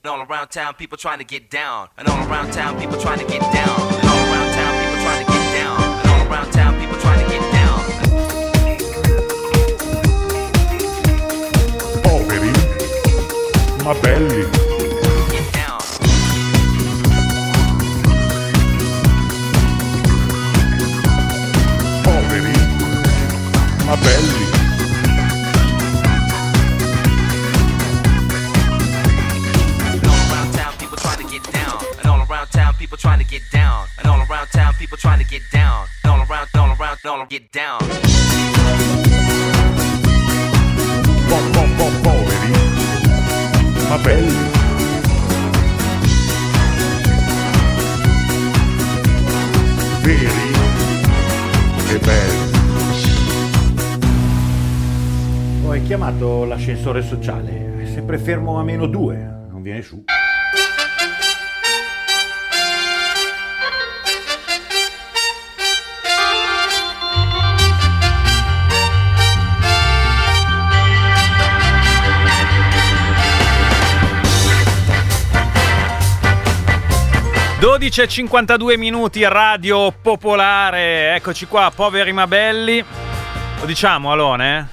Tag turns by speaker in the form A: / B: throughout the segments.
A: And all around town, people trying to get down. And all around town, people trying to get down. And all around town, people trying to get down. And all around town, people trying to get down.
B: Poveri, ma belli.
A: Get down.
B: Poveri, ma belli.
A: People trying to get down, and all around town, people trying to get down, and all around, get down.
B: Poveri, ma belli. Veri e belli.
C: Ho chiamato l'ascensore sociale, è sempre fermo a -2, non viene su.
D: 12:52 minuti, Radio Popolare, eccoci qua, poveri ma belli. Lo diciamo, Alone?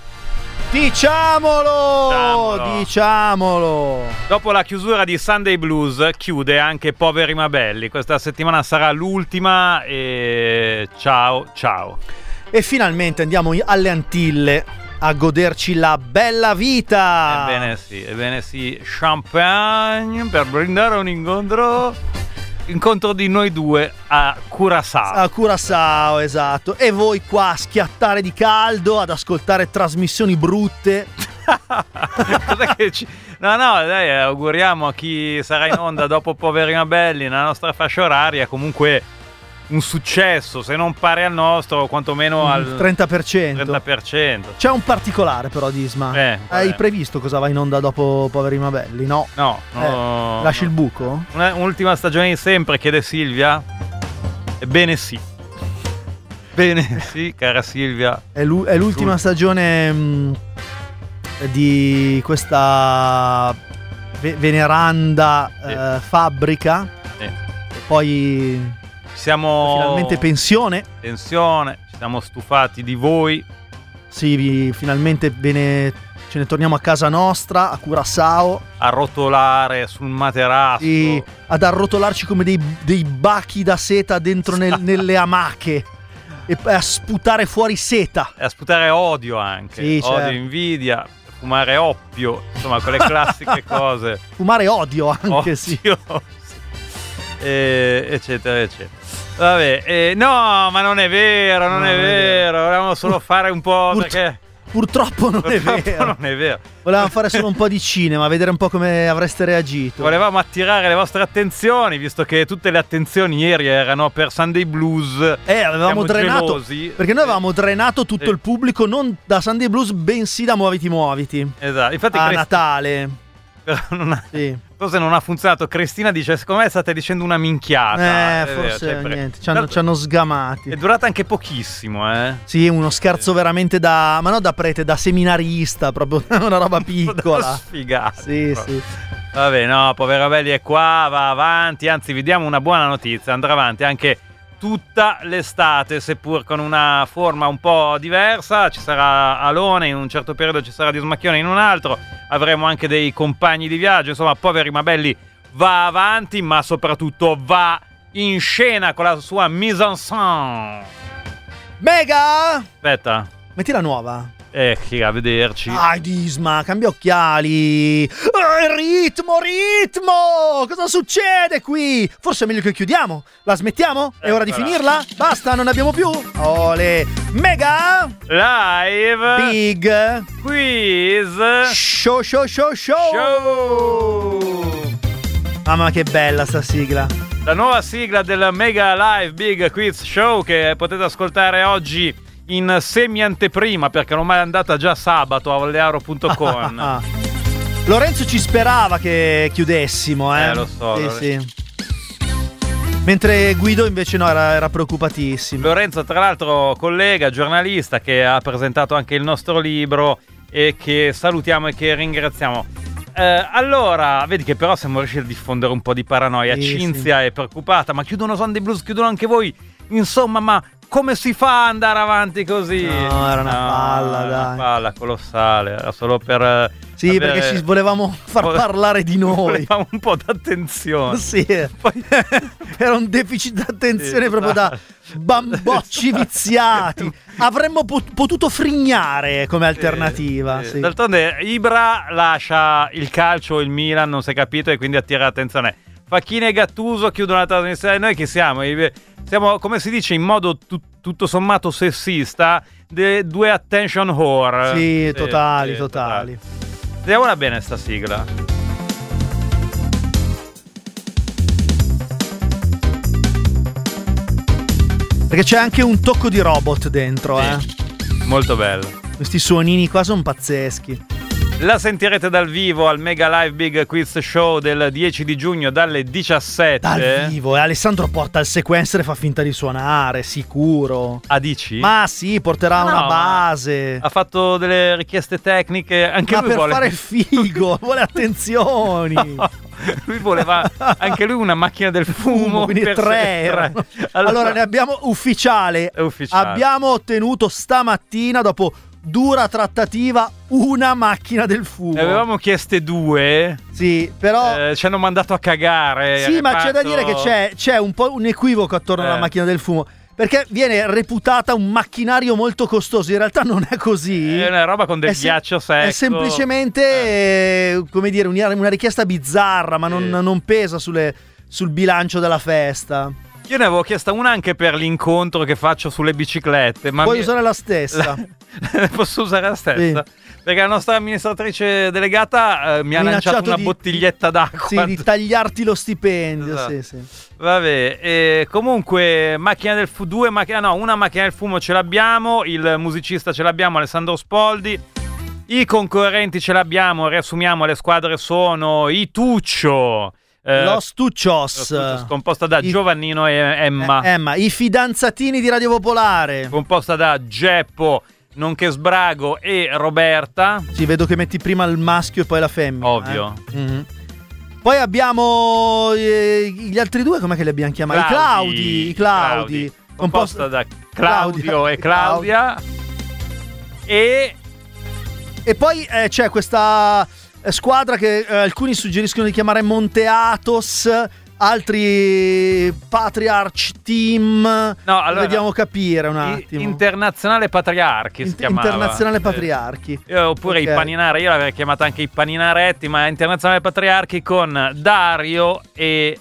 E: Diciamolo!
D: Dopo la chiusura di Sunday Blues chiude anche Poveri ma belli. Questa settimana sarà l'ultima e ciao.
E: E finalmente andiamo alle Antille a goderci la bella vita.
D: Ebbene sì, champagne per brindare un incontro di noi due a Curaçao,
E: esatto. E voi qua a schiattare di caldo, ad ascoltare trasmissioni brutte.
D: Cos'è che No, dai, auguriamo a chi sarà in onda dopo Poveri ma belli nella nostra fascia oraria comunque un successo, se non pari al nostro, quantomeno al
E: 30%. C'è un particolare però, Disma. Hai previsto cosa va in onda dopo Poveri ma belli? No. Lasci il buco?
D: Un'ultima stagione di sempre, chiede Silvia. Ebbene sì. Bene, sì, cara Silvia.
E: È l'ultima stagione di questa veneranda fabbrica. E poi
D: siamo
E: finalmente pensione,
D: ci siamo stufati di voi.
E: Sì, finalmente ce ne torniamo a casa nostra, a Curaçao,
D: a rotolare sul materasso,
E: sì, ad arrotolarci come dei bachi da seta dentro nelle amache e a sputare fuori seta
D: e a sputare odio anche,
E: sì,
D: odio,
E: certo.
D: Invidia, fumare oppio, insomma quelle classiche cose.
E: Fumare odio anche, sì.
D: Eccetera. Vabbè, no, ma non è vero, volevamo solo fare un po' perché
E: purtroppo non è vero. Volevamo fare solo un po' di cinema, vedere un po' come avreste reagito.
D: Volevamo attirare le vostre attenzioni, visto che tutte le attenzioni ieri erano per Sunday Blues.
E: Avevamo drenato,
D: gelosi,
E: perché noi avevamo drenato tutto il pubblico non da Sunday Blues, bensì da Muoviti.
D: Esatto, infatti
E: a Natale.
D: Forse non ha funzionato. Cristina dice: secondo me state dicendo una minchiata.
E: Forse niente, ci hanno sgamati.
D: È durata anche pochissimo,
E: Sì, uno scherzo veramente ma non da prete, da seminarista, proprio una roba piccola.
D: Sfigato.
E: Sì.
D: Vabbè, no, Povera Belli è qua, va avanti. Anzi, vi diamo una buona notizia: andrà avanti anche tutta l'estate, seppur con una forma un po' diversa. Ci sarà Alone in un certo periodo, ci sarà Dismacchione in un altro, avremo anche dei compagni di viaggio. Insomma, Poveri ma belli va avanti, ma soprattutto va in scena con la sua mise en scène.
E: Mega!
D: Aspetta,
E: metti la nuova.
D: Chi a vederci.
E: Disma, cambia occhiali. Ritmo! Cosa succede qui? Forse è meglio che chiudiamo. La smettiamo? È ora di finirla? Basta, non ne abbiamo più. Ole. Mega
D: Live
E: Big
D: Quiz
E: Show. Mamma, che bella sta sigla.
D: La nuova sigla del Mega Live Big Quiz Show, che potete ascoltare oggi in semi-anteprima, perché non è andata già sabato a Olearo.com.
E: Lorenzo ci sperava che chiudessimo,
D: lo so.
E: Sì. Mentre Guido invece no, era preoccupatissimo.
D: Lorenzo, tra l'altro, collega, giornalista, che ha presentato anche il nostro libro e che salutiamo e che ringraziamo. Allora, vedi che però siamo riusciti a diffondere un po' di paranoia. Cinzia è preoccupata, ma chiudono Sunday Blues, chiudono anche voi. Insomma, ma come si fa ad andare avanti così?
E: No, era una palla, dai.
D: Una palla colossale, era solo per...
E: Sì, perché ci volevamo far parlare di noi.
D: Volevamo un po' d'attenzione.
E: Sì, poi era un deficit d'attenzione proprio da bambocci viziati. Avremmo potuto frignare come alternativa. Sì.
D: D'altronde Ibra lascia il calcio, il Milan, non si è capito, e quindi attira l'attenzione. Facchini e Gattuso chiudono la trasmissione. Noi che siamo? Siamo, come si dice in modo tutto sommato sessista, due attention whore.
E: Sì, totali.
D: Vediamola bene sta sigla.
E: Perché c'è anche un tocco di robot dentro,
D: Molto bello.
E: Questi suonini qua sono pazzeschi.
D: La sentirete dal vivo al Mega Live Big Quiz Show del 10 di giugno dalle 17.
E: Dal vivo, e Alessandro porta il sequencer e fa finta di suonare, sicuro.
D: Dici?
E: Ma sì, porterà una base.
D: Ha fatto delle richieste tecniche, anche lui
E: per
D: vuole
E: fare il figo, vuole attenzioni.
D: No, lui voleva anche lui una macchina del fumo,
E: quindi 3. Allora ne abbiamo ufficiale. Abbiamo ottenuto stamattina, dopo dura trattativa, una macchina del fumo.
D: Ne avevamo chieste 2.
E: Sì, però
D: ci hanno mandato a cagare.
E: Sì, ma c'è da dire che c'è un po' un equivoco attorno alla macchina del fumo, perché viene reputata un macchinario molto costoso. In realtà non è così.
D: È una roba con del ghiaccio secco.
E: È semplicemente come dire, una richiesta bizzarra, ma non pesa sul bilancio della festa.
D: Io ne avevo chiesta una anche per l'incontro che faccio sulle biciclette. Ma
E: puoi usare la stessa.
D: Posso usare la stessa? Sì. Perché la nostra amministratrice delegata mi ha lanciato una bottiglietta d'acqua.
E: Sì, di tagliarti lo stipendio. Esatto. Sì.
D: Vabbè, comunque macchina del fumo, una macchina del fumo ce l'abbiamo, il musicista ce l'abbiamo, Alessandro Spoldi. I concorrenti ce l'abbiamo, riassumiamo, le squadre sono i Tuccio.
E: Los Tuccios,
D: composta da Giovannino e Emma.
E: I fidanzatini di Radio Popolare,
D: composta da Geppo, nonché Sbrago e Roberta.
E: Sì, vedo che metti prima il maschio e poi la femmina.
D: Ovvio.
E: Mm-hmm. Poi abbiamo gli altri due, com'è che li abbiamo chiamati? I Claudi.
D: Composta da Claudio e Claudia. E
E: poi c'è questa squadra che alcuni suggeriscono di chiamare Monte Athos, altri Patriarch Team.
D: No, allora,
E: vediamo capire un attimo.
D: Internazionale Patriarchi si chiamava.
E: Internazionale Patriarchi.
D: Oppure i Paninare, io l'avrei chiamata anche i Paninaretti, ma Internazionale Patriarchi con Dario e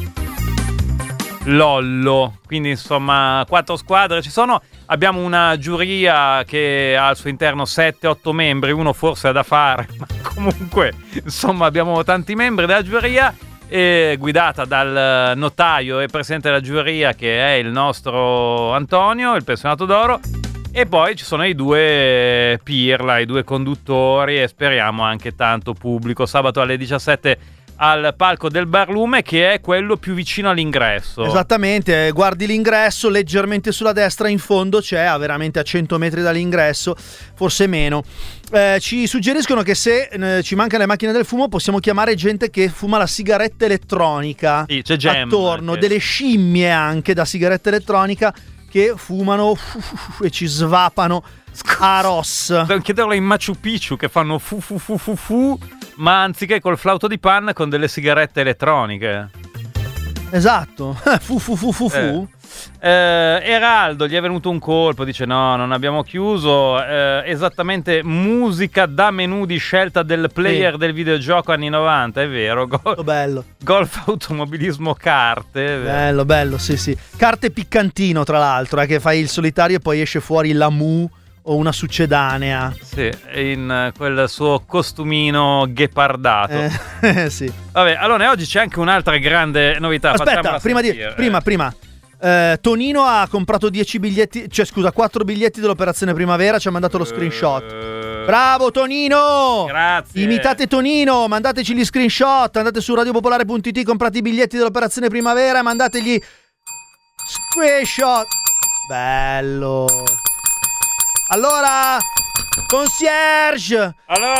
D: Lollo. Quindi insomma 4 squadre ci sono. Abbiamo una giuria che ha al suo interno 7-8 membri, uno forse ha da fare, ma comunque insomma abbiamo tanti membri della giuria, guidata dal notaio e presidente della giuria che è il nostro Antonio, il pensionato d'oro, e poi ci sono i due Pirla, i due conduttori, e speriamo anche tanto pubblico sabato alle 17 al palco del Barlume, che è quello più vicino all'ingresso.
E: Esattamente, guardi l'ingresso, leggermente sulla destra in fondo c'è, veramente a 100 metri dall'ingresso, forse meno. Ci suggeriscono che se ci mancano le macchine del fumo possiamo chiamare gente che fuma la sigaretta elettronica.
D: Sì, c'è Gem
E: attorno,
D: anche.
E: Delle scimmie anche da sigaretta elettronica che fumano e ci svapano a Ross.
D: Devo chiederlo in Machu Picchu che fanno fu, ma anziché col flauto di panna con delle sigarette elettroniche.
E: Esatto. fu.
D: Eraldo, gli è venuto un colpo, dice no, non abbiamo chiuso. Esattamente, musica da menù di scelta del player del videogioco anni 90, è vero.
E: Bello.
D: Golf, automobilismo, carte.
E: Bello, sì. Carte piccantino, tra l'altro, che fai il solitario e poi esce fuori la Mu o una succedanea.
D: Sì, in quel suo costumino ghepardato.
E: Sì.
D: Vabbè, allora oggi c'è anche un'altra grande novità.
E: Aspetta, prima. Tonino ha comprato 4 biglietti dell'operazione primavera, ci ha mandato lo screenshot. Bravo Tonino!
D: Grazie.
E: Imitate Tonino, mandateci gli screenshot, andate su radiopopolare.it, comprate i biglietti dell'operazione primavera e mandategli screenshot. Bello. Allora, concierge!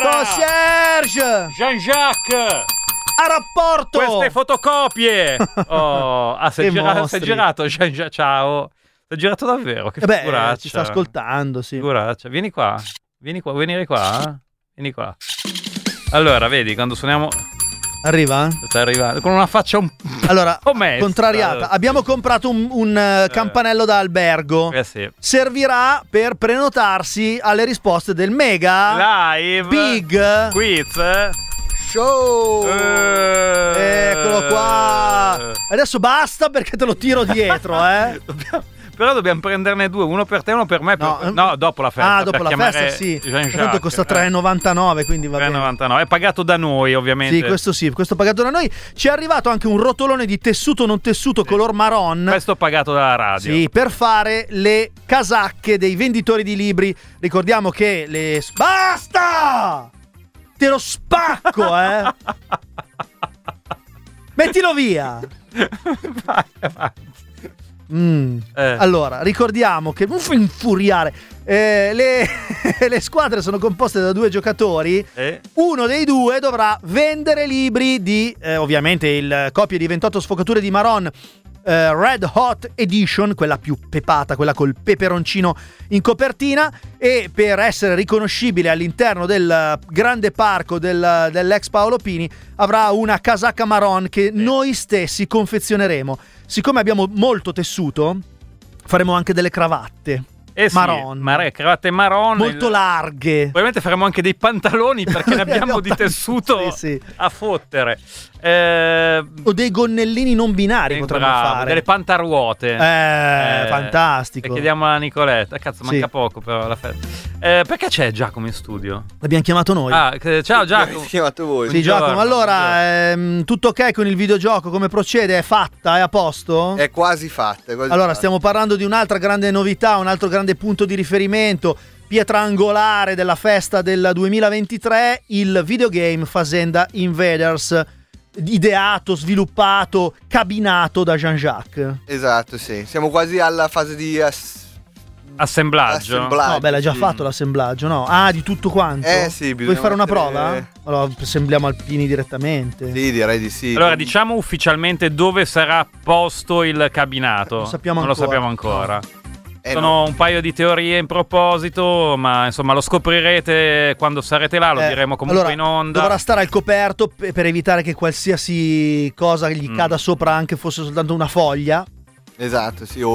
D: Jean-Jacques!
E: A rapporto!
D: Queste fotocopie! Oh,
E: Che mostri.
D: si è girato, ciao. Si è girato davvero, che figuraccia.
E: Ci sta ascoltando, sì.
D: Figuraccia. Vieni qua, vuoi venire qua? Vieni qua. Allora, vedi, quando suoniamo...
E: Arriva?
D: Sta arrivando, con una faccia
E: Allora,
D: messa.
E: contrariata. Abbiamo comprato un campanello da albergo.
D: Sì.
E: Servirà per prenotarsi alle risposte del mega
D: Live
E: Big
D: Quiz
E: Show. Eccolo qua. Adesso basta perché te lo tiro dietro,
D: Però dobbiamo prenderne due, uno per te e uno per me. No, dopo la festa.
E: Ah, dopo la festa, sì. Tanto costa 3,99, quindi va bene.
D: 3,99. È pagato da noi, ovviamente.
E: Sì, questo pagato da noi. Ci è arrivato anche un rotolone di tessuto non tessuto color marron.
D: Questo pagato dalla radio.
E: Sì, per fare le casacche dei venditori di libri. Ricordiamo che le... Basta! Te lo spacco, Mettilo via.
D: Vai.
E: Allora, ricordiamo che non fa infuriare. Le squadre sono composte da 2 giocatori. Uno dei 2 dovrà vendere libri di ovviamente il copia di 28 sfocature di Marron Red Hot Edition, quella più pepata, quella col peperoncino in copertina, e per essere riconoscibile all'interno del grande parco dell'ex Paolo Pini avrà una casacca marron che noi stessi confezioneremo. Siccome abbiamo molto tessuto, faremo anche delle cravatte marron,
D: cravatte marron
E: molto larghe.
D: Probabilmente faremo anche dei pantaloni perché ne abbiamo di tessuto
E: sì.
D: a fottere.
E: O dei gonnellini non binari potremmo fare.
D: Delle pantaruote.
E: Fantastico.
D: E chiediamo a Nicoletta. Cazzo, manca poco però la festa. Perché c'è Giacomo in studio?
E: L'abbiamo chiamato noi.
D: Ciao Giacomo.
F: L'avete chiamato voi.
E: Sì, Giacomo. Allora, tutto ok con il videogioco? Come procede? È fatta? È a posto?
F: È quasi fatta.
E: Allora, stiamo parlando di un'altra grande novità, un altro grande punto di riferimento, pietra angolare della festa del 2023, il videogame Fazenda Invaders, ideato, sviluppato, cabinato da Jean-Jacques.
F: Esatto, sì. Siamo quasi alla fase di
D: assemblaggio.
E: No, beh, l'hai già fatto l'assemblaggio, no? Ah, di tutto quanto?
F: Sì,
E: vuoi fare una
F: mettere...
E: prova? Allora, assembliamo Alpini direttamente.
F: Sì, direi di sì.
D: Allora, diciamo ufficialmente dove sarà posto il cabinato.
E: Non
D: lo sappiamo ancora. Sono
F: no.
D: un paio di teorie in proposito, ma insomma lo scoprirete quando sarete là, lo diremo comunque in onda.
E: Dovrà stare al coperto per evitare che qualsiasi cosa gli cada sopra, anche fosse soltanto una foglia.
F: Esatto, sì.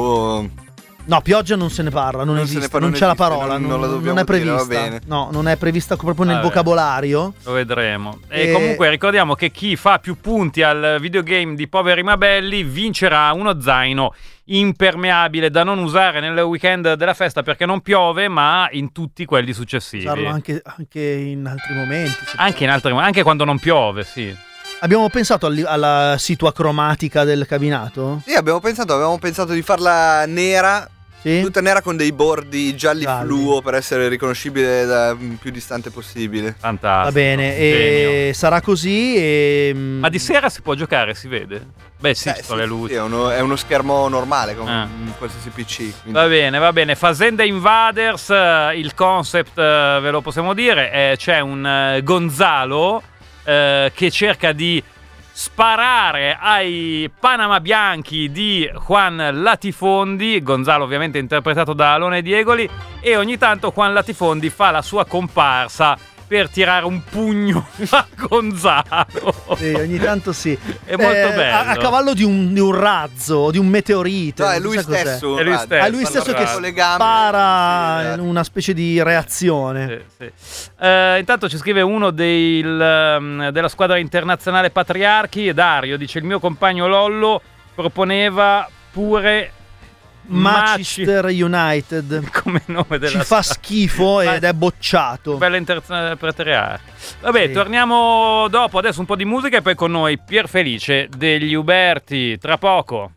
E: No, pioggia non se ne parla, non esiste, non c'è la parola, non è prevista.
F: Va bene.
E: No, non è prevista proprio nel vocabolario.
D: Lo vedremo. E comunque ricordiamo che chi fa più punti al videogame di Poveri ma Belli vincerà uno zaino impermeabile da non usare nel weekend della festa perché non piove, ma in tutti quelli successivi.
E: Usarlo anche in altri momenti.
D: Anche quando non piove, sì.
E: Abbiamo pensato alla situa cromatica del cabinato?
F: Sì, avevamo pensato di farla nera.
E: Sì?
F: Tutta nera con dei bordi gialli fluo per essere riconoscibile da più distante possibile.
D: Fantastico.
E: Va bene, e sarà così.
D: Ma di sera si può giocare, si vede? Beh sì, le luci.
F: Sì, è uno schermo normale come qualsiasi PC. Quindi.
D: Va bene. Fazenda Invaders, il concept ve lo possiamo dire. C'è un Gonzalo che cerca di sparare ai Panama Bianchi di Juan Latifondi. Gonzalo ovviamente interpretato da Alone Diegoli, e ogni tanto Juan Latifondi fa la sua comparsa per tirare un pugno a Gonzalo.
E: Sì, ogni tanto sì.
D: È molto bello.
E: A cavallo di un razzo, di un meteorite.
F: No, è lui stesso.
E: È lui stesso che spara una specie di reazione.
D: Sì. Intanto ci scrive uno della squadra internazionale Patriarchi, Dario, dice: il mio compagno Lollo proponeva pure
E: Manchester United
D: come nome della
E: ci fa schifo ed è bocciato.
D: Bella internazionale Patriarchi. Vabbè, sì. Torniamo dopo, adesso un po' di musica e poi con noi Pierfelice degli Uberti, tra poco.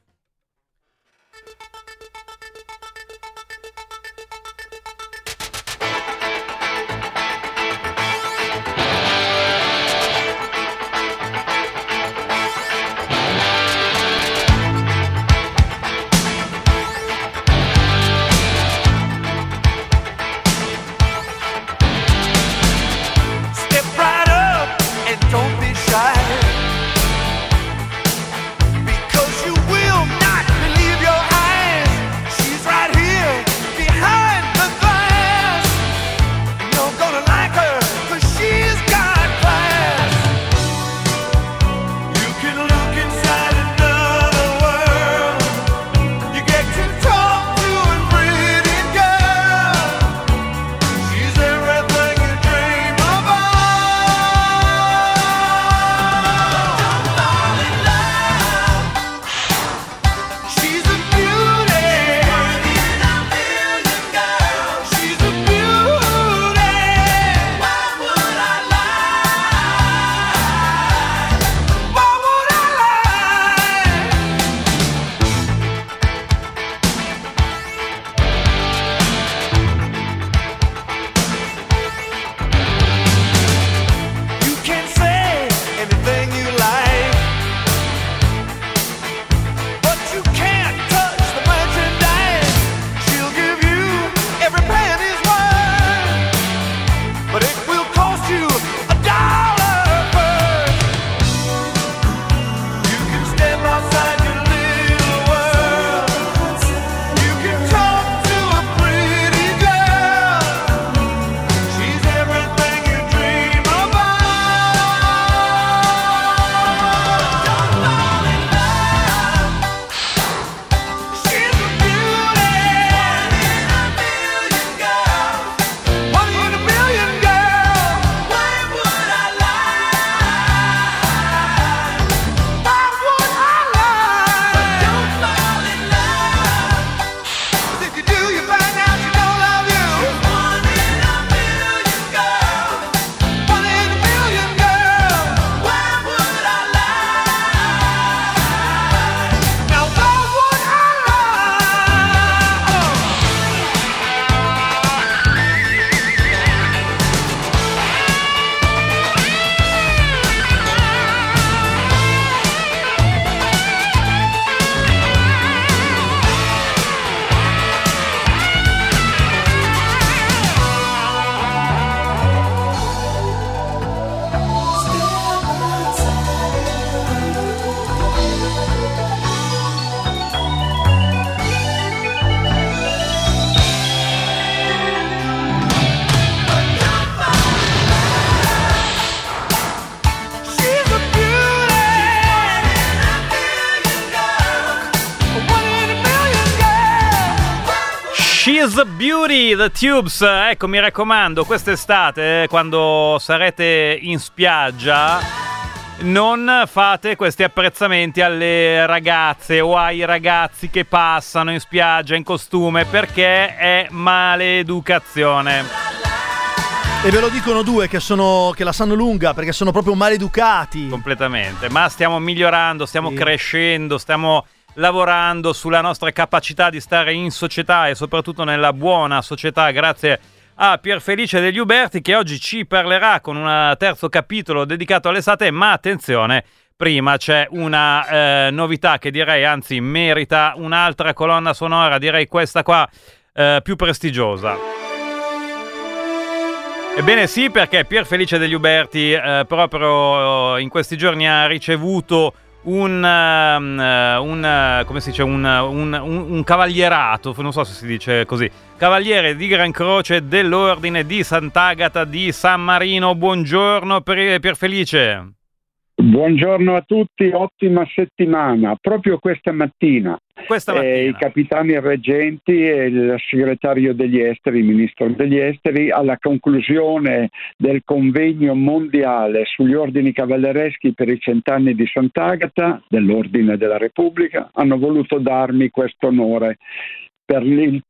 D: She's Beauty, The Tubes. Ecco, mi raccomando, quest'estate, quando sarete in spiaggia, non fate questi apprezzamenti alle ragazze o ai ragazzi che passano in spiaggia in costume, perché è maleducazione.
E: E ve lo dicono due che la sanno lunga, perché sono proprio maleducati.
D: Completamente, ma stiamo migliorando, stiamo crescendo, stiamo lavorando sulla nostra capacità di stare in società e soprattutto nella buona società, grazie a Pierfelice degli Uberti, che oggi ci parlerà con un terzo capitolo dedicato all'estate. Ma attenzione, prima c'è una novità che direi, anzi merita un'altra colonna sonora, direi questa qua più prestigiosa. Ebbene sì, perché Pierfelice degli Uberti proprio in questi giorni ha ricevuto un cavalierato, non so se si dice così, cavaliere di Gran Croce dell'Ordine di Sant'Agata di San Marino. Buongiorno Pierfelice.
G: Buongiorno a tutti, ottima settimana. Proprio questa mattina i capitani reggenti e il segretario degli esteri, il ministro degli esteri, alla conclusione del convegno mondiale sugli ordini cavallereschi per i 100 anni di Sant'Agata dell'Ordine della Repubblica, hanno voluto darmi questo onore per il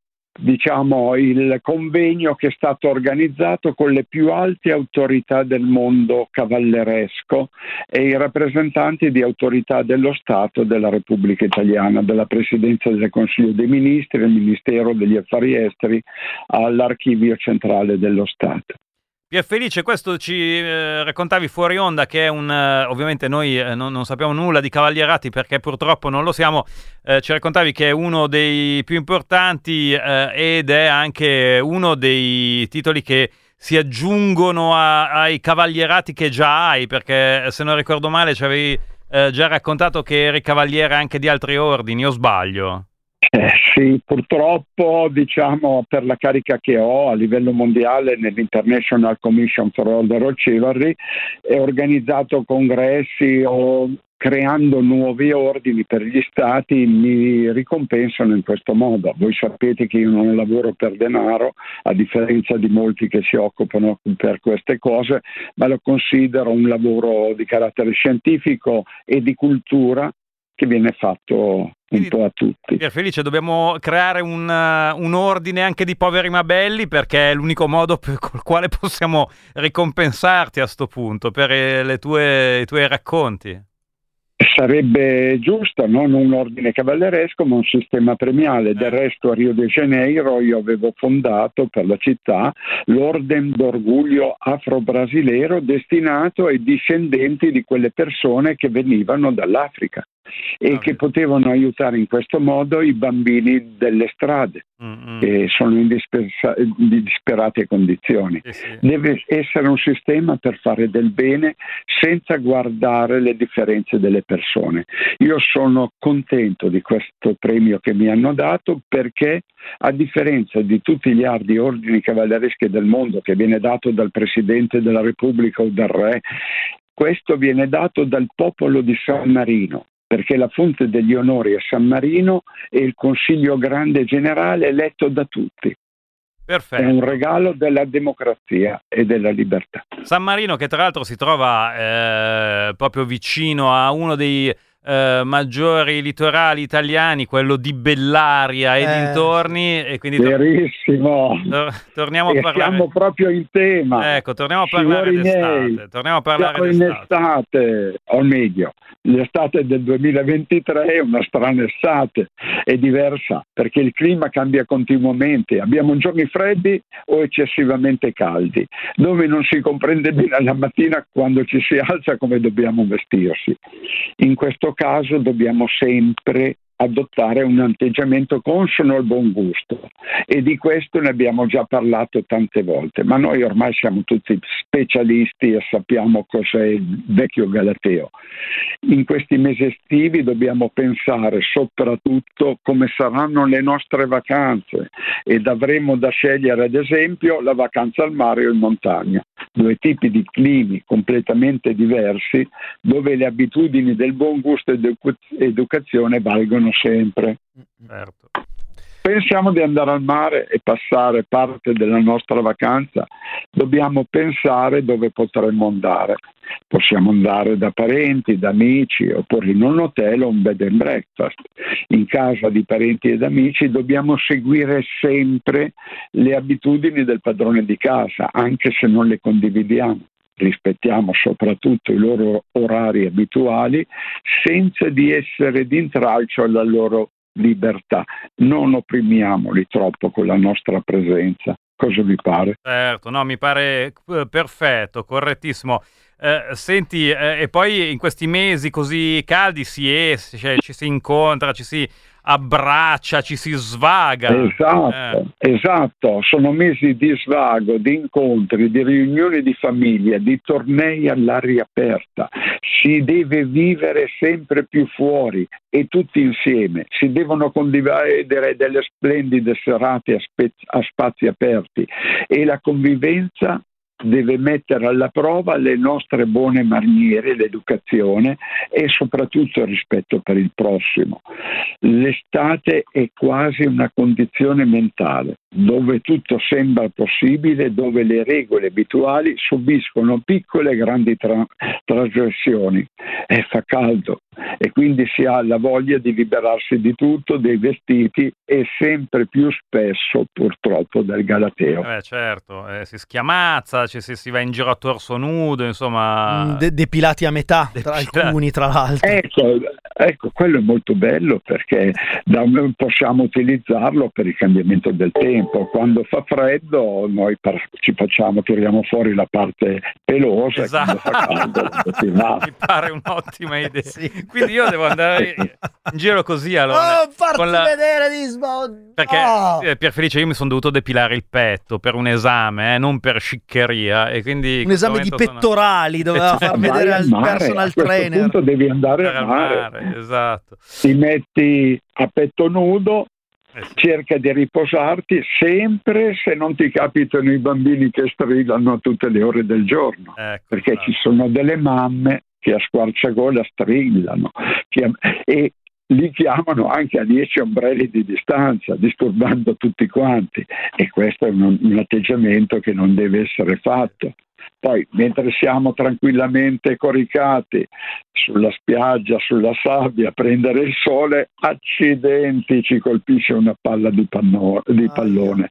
G: convegno che è stato organizzato con le più alte autorità del mondo cavalleresco e i rappresentanti di autorità dello Stato della Repubblica Italiana, dalla Presidenza del Consiglio dei Ministri, al Ministero degli Affari Esteri, all'Archivio Centrale dello Stato.
D: Pierfelice, questo ci raccontavi fuori onda, che è ovviamente noi non sappiamo nulla di cavallierati perché purtroppo non lo siamo, ci raccontavi che è uno dei più importanti ed è anche uno dei titoli che si aggiungono ai cavallierati che già hai, perché se non ricordo male ci avevi già raccontato che eri cavaliere anche di altri ordini, o sbaglio?
G: Sì, purtroppo per la carica che ho a livello mondiale nell'International Commission for Order of Chivalry, è organizzato congressi o creando nuovi ordini per gli stati, mi ricompensano in questo modo. Voi sapete che io non lavoro per denaro, a differenza di molti che si occupano per queste cose, ma lo considero un lavoro di carattere scientifico e di cultura che viene fatto un po' a tutti.
D: Pierfelice, dobbiamo creare un ordine anche di poveri ma belli, perché è l'unico modo col quale possiamo ricompensarti a sto punto per i tuoi racconti.
G: Sarebbe giusto, non un ordine cavalleresco, ma un sistema premiale. Del resto a Rio de Janeiro io avevo fondato per la città l'Orden d'Orgoglio Afro-Brasilero, destinato ai discendenti di quelle persone che venivano dall'Africa e che potevano aiutare in questo modo i bambini delle strade che sono in disperate condizioni. Deve essere un sistema per fare del bene senza guardare le differenze delle persone. Io sono contento di questo premio che mi hanno dato, perché a differenza di tutti gli altri ordini cavallereschi del mondo che viene dato dal Presidente della Repubblica o dal Re, questo viene dato dal popolo di San Marino, perché la fonte degli onori è San Marino e il Consiglio Grande Generale eletto da tutti.
D: Perfetto.
G: È un regalo della democrazia e della libertà.
D: San Marino, che tra l'altro si trova proprio vicino a uno dei maggiori litorali italiani, quello di Bellaria e dintorni, e quindi
G: verissimo.
D: Torniamo a parlare.
G: Siamo proprio in tema.
D: Ecco, torniamo a parlare d'estate. Siamo
G: in estate, o meglio, l'estate del 2023 è una strana estate, è diversa perché il clima cambia continuamente. Abbiamo giorni freddi o eccessivamente caldi, dove non si comprende bene la mattina quando ci si alza come dobbiamo vestirsi. In questo caso dobbiamo sempre adottare un atteggiamento consono al buon gusto, e di questo ne abbiamo già parlato tante volte, ma noi ormai siamo tutti specialisti e sappiamo cos'è il vecchio galateo. In questi mesi estivi dobbiamo pensare soprattutto come saranno le nostre vacanze, ed avremo da scegliere ad esempio la vacanza al mare o in montagna, due tipi di climi completamente diversi, dove le abitudini del buon gusto ed educazione valgono sempre.
D: Certo.
G: pensiamo di andare al mare e passare parte della nostra vacanza, dobbiamo pensare dove potremmo andare. Possiamo andare da parenti, da amici, oppure in un hotel o un bed and breakfast. In casa di parenti ed amici dobbiamo seguire sempre le abitudini del padrone di casa, anche se non le condividiamo. Rispettiamo soprattutto i loro orari abituali senza di essere d'intralcio alla loro libertà. Non opprimiamoli troppo con la nostra presenza. Cosa vi pare?
D: Certo, no, mi pare perfetto, correttissimo. Senti, e poi in questi mesi così caldi si esce, cioè, ci si incontra, ci si abbraccia, ci si svaga.
G: Esatto, sono mesi di svago, di incontri, di riunioni di famiglia, di tornei all'aria aperta. Si deve vivere sempre più fuori e tutti insieme. Si devono condividere delle splendide serate a spazi aperti e la convivenza deve mettere alla prova le nostre buone maniere, l'educazione e soprattutto il rispetto per il prossimo. L'estate è quasi una condizione mentale, dove tutto sembra possibile, dove le regole abituali subiscono piccole e grandi trasgressioni. Fa caldo e quindi si ha la voglia di liberarsi di tutto, dei vestiti e sempre più spesso purtroppo del galateo.
D: Certo, si schiamazza, si va in giro a torso nudo, insomma...
E: Depilati a metà, alcuni tra l'altro.
G: Ecco, quello è molto bello perché possiamo utilizzarlo per il cambiamento del tempo. Quando fa freddo noi tiriamo fuori la parte pelosa,
D: esatto.
G: E quando fa caldo
D: mi pare un'ottima idea. Sì. Quindi io devo andare in giro così allora.
E: Farti vedere
D: perché Pierfelice, io mi sono dovuto depilare il petto per un esame, non per sciccheria, e quindi
E: un esame di pettorali doveva far vedere al personal trainer.
G: A questo punto devi andare al mare.
D: Esatto.
G: Ti metti a petto nudo. Cerca di riposarti sempre, se non ti capitano i bambini che strillano a tutte le ore del giorno, perché ci sono delle mamme che a squarciagola strillano e li chiamano anche a 10 ombrelli di distanza, disturbando tutti quanti, e questo è un atteggiamento che non deve essere fatto. Poi, mentre siamo tranquillamente coricati sulla spiaggia, sulla sabbia, a prendere il sole, accidenti, ci colpisce una palla di pallone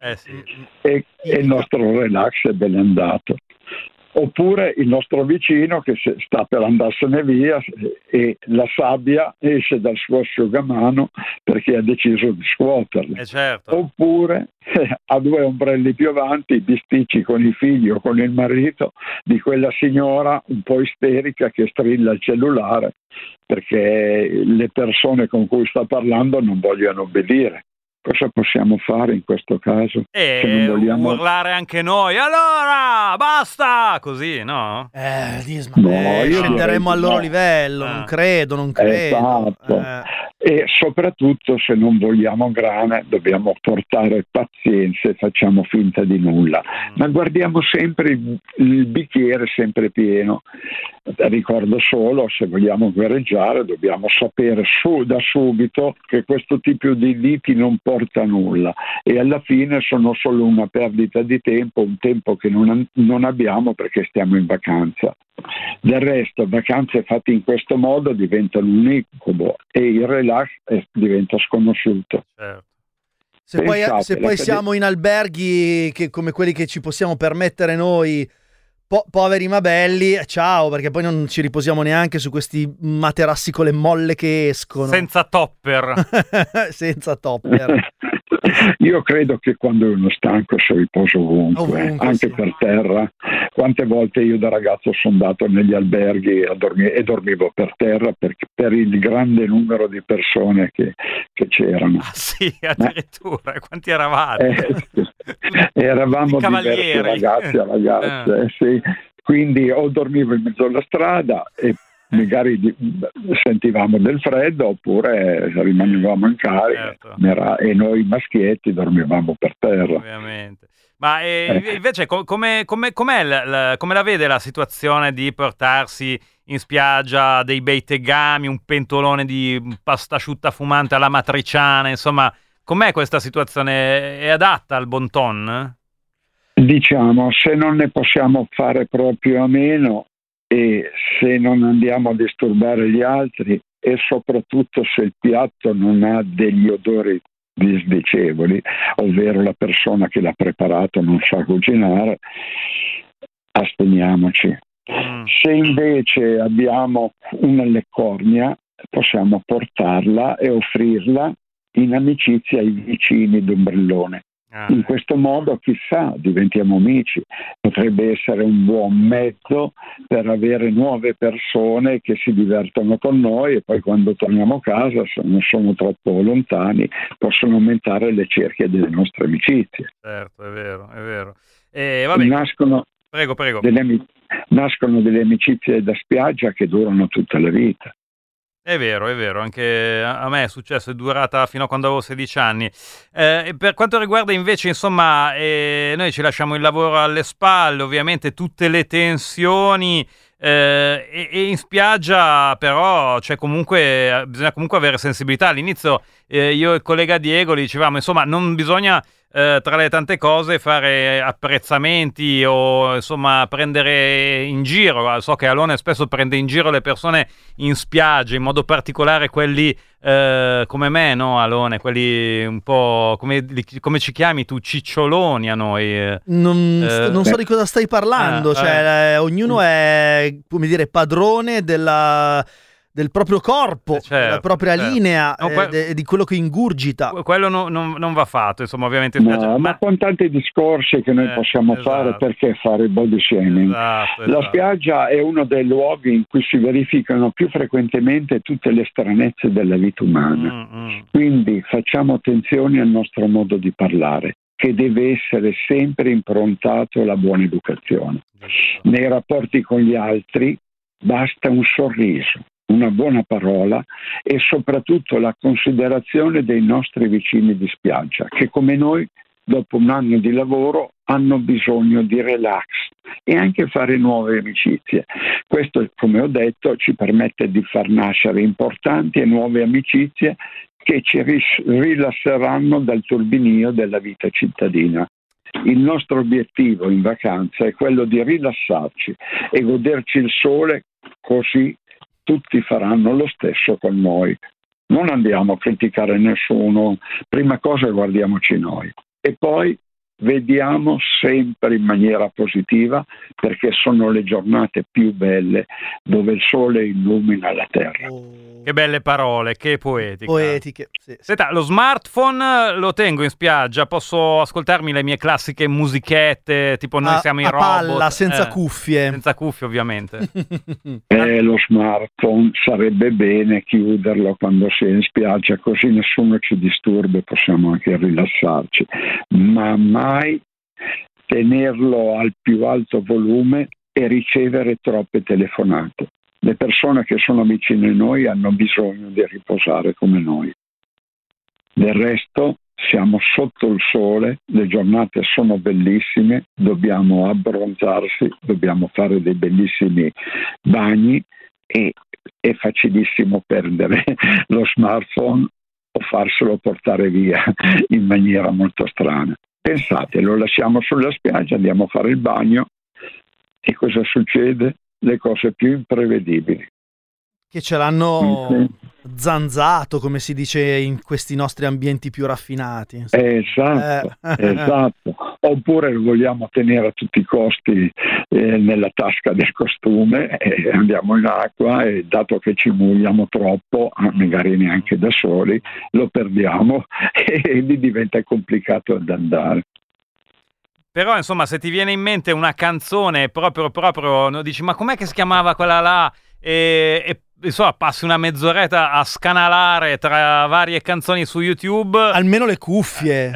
G: e il nostro relax è ben andato. Oppure il nostro vicino che sta per andarsene via e la sabbia esce dal suo asciugamano perché ha deciso di scuoterla.
D: Certo.
G: Oppure ha 2 ombrelli più avanti, bisticci con i figli o con il marito di quella signora un po' isterica che strilla il cellulare perché le persone con cui sta parlando non vogliono obbedire. Cosa possiamo fare in questo caso? Se non vogliamo
D: urlare anche noi, allora basta, così, no?
E: Scenderemo al loro livello, non credo.
G: Esatto. E soprattutto, se non vogliamo grane, dobbiamo portare pazienza e facciamo finta di nulla, ma guardiamo sempre il bicchiere sempre pieno. Ricordo solo, se vogliamo guerreggiare dobbiamo sapere da subito che questo tipo di liti non porta a nulla e alla fine sono solo una perdita di tempo, un tempo che non abbiamo perché stiamo in vacanza. Del resto, vacanze fatte in questo modo diventano un incubo e il relax diventa sconosciuto.
E: Se poi siamo in alberghi come quelli che ci possiamo permettere noi, poveri ma belli, ciao, perché poi non ci riposiamo neanche su questi materassi con le molle che escono.
D: Senza topper.
E: Senza topper.
G: Io credo che quando uno stanco si riposa ovunque, anche per terra. Quante volte io da ragazzo sono andato negli alberghi e dormivo per terra per il grande numero di persone che c'erano.
D: Ah sì, addirittura. Quanti eravate?
G: Eravamo diversi ragazze, sì. Quindi o dormivo in mezzo alla strada e magari sentivamo del freddo oppure rimanevamo in carica, certo. E noi maschietti dormivamo per terra.
D: Ovviamente. Ma invece come la vede la situazione di portarsi in spiaggia dei bei tegami, un pentolone di pasta asciutta fumante alla matriciana, insomma, com'è questa situazione? È adatta al bon ton?
G: Diciamo, se non ne possiamo fare proprio a meno e se non andiamo a disturbare gli altri e soprattutto se il piatto non ha degli odori disdicevoli, ovvero la persona che l'ha preparato non sa cucinare, asteniamoci. Se invece abbiamo una leccornia, possiamo portarla e offrirla in amicizia ai vicini d'ombrellone. In questo modo, chissà, diventiamo amici. Potrebbe essere un buon mezzo per avere nuove persone che si divertono con noi e poi quando torniamo a casa, se non sono troppo lontani, possono aumentare le cerchie delle nostre amicizie.
D: Certo, è vero. Vabbè.
G: Nascono delle amicizie da spiaggia che durano tutta la vita.
D: È vero, anche a me è successo, è durata fino a quando avevo 16 anni. Per quanto riguarda invece, insomma, noi ci lasciamo il lavoro alle spalle, ovviamente tutte le tensioni, e in spiaggia però bisogna comunque avere sensibilità. All'inizio io e il collega Diego gli dicevamo, insomma, non bisogna tra le tante cose fare apprezzamenti o insomma prendere in giro. So che Alone spesso prende in giro le persone in spiaggia, in modo particolare quelli come me, no Alone? Quelli un po' come ci chiami tu, ciccioloni a noi.
E: Non so di cosa stai parlando, ognuno è, come dire, padrone del proprio corpo, della propria linea, di quello che ingurgita.
D: Quello non va fatto, insomma, ovviamente.
G: Ma con tanti discorsi che noi possiamo fare, perché fare il body shaming? La spiaggia è uno dei luoghi in cui si verificano più frequentemente tutte le stranezze della vita umana. Quindi facciamo attenzione al nostro modo di parlare, che deve essere sempre improntato alla buona educazione. Nei rapporti con gli altri basta un sorriso, una buona parola e soprattutto la considerazione dei nostri vicini di spiaggia, che come noi dopo un anno di lavoro hanno bisogno di relax e anche fare nuove amicizie. Questo, come ho detto, ci permette di far nascere importanti e nuove amicizie che ci rilasseranno dal turbinio della vita cittadina. Il nostro obiettivo in vacanza è quello di rilassarci e goderci il sole, così tutti faranno lo stesso con noi. Non andiamo a criticare nessuno, prima cosa guardiamoci noi e poi vediamo sempre in maniera positiva, perché sono le giornate più belle dove il sole illumina la terra.
D: Che belle parole, che
E: poetiche. Sì.
D: Senta, lo smartphone lo tengo in spiaggia, posso ascoltarmi le mie classiche musichette, tipo noi siamo i robot.
E: Palla, senza cuffie.
D: Senza cuffie, ovviamente.
G: Lo smartphone sarebbe bene chiuderlo quando si è in spiaggia, così nessuno ci disturba e possiamo anche rilassarci, ma mai tenerlo al più alto volume e ricevere troppe telefonate. Le persone che sono vicine a noi hanno bisogno di riposare come noi. Del resto siamo sotto il sole, le giornate sono bellissime, dobbiamo abbronzarsi, dobbiamo fare dei bellissimi bagni e è facilissimo perdere lo smartphone o farselo portare via in maniera molto strana. Pensate, lo lasciamo sulla spiaggia, andiamo a fare il bagno e cosa succede? Le cose più imprevedibili.
E: Che ce l'hanno zanzato, come si dice in questi nostri ambienti più raffinati.
G: Esatto. Oppure lo vogliamo tenere a tutti i costi nella tasca del costume e andiamo in acqua e dato che ci muoviamo troppo, magari neanche da soli, lo perdiamo e lì diventa complicato ad andare.
D: Però insomma, se ti viene in mente una canzone proprio dici ma com'è che si chiamava quella là e insomma passi una mezz'oretta a scanalare tra varie canzoni su YouTube.
E: Almeno le cuffie.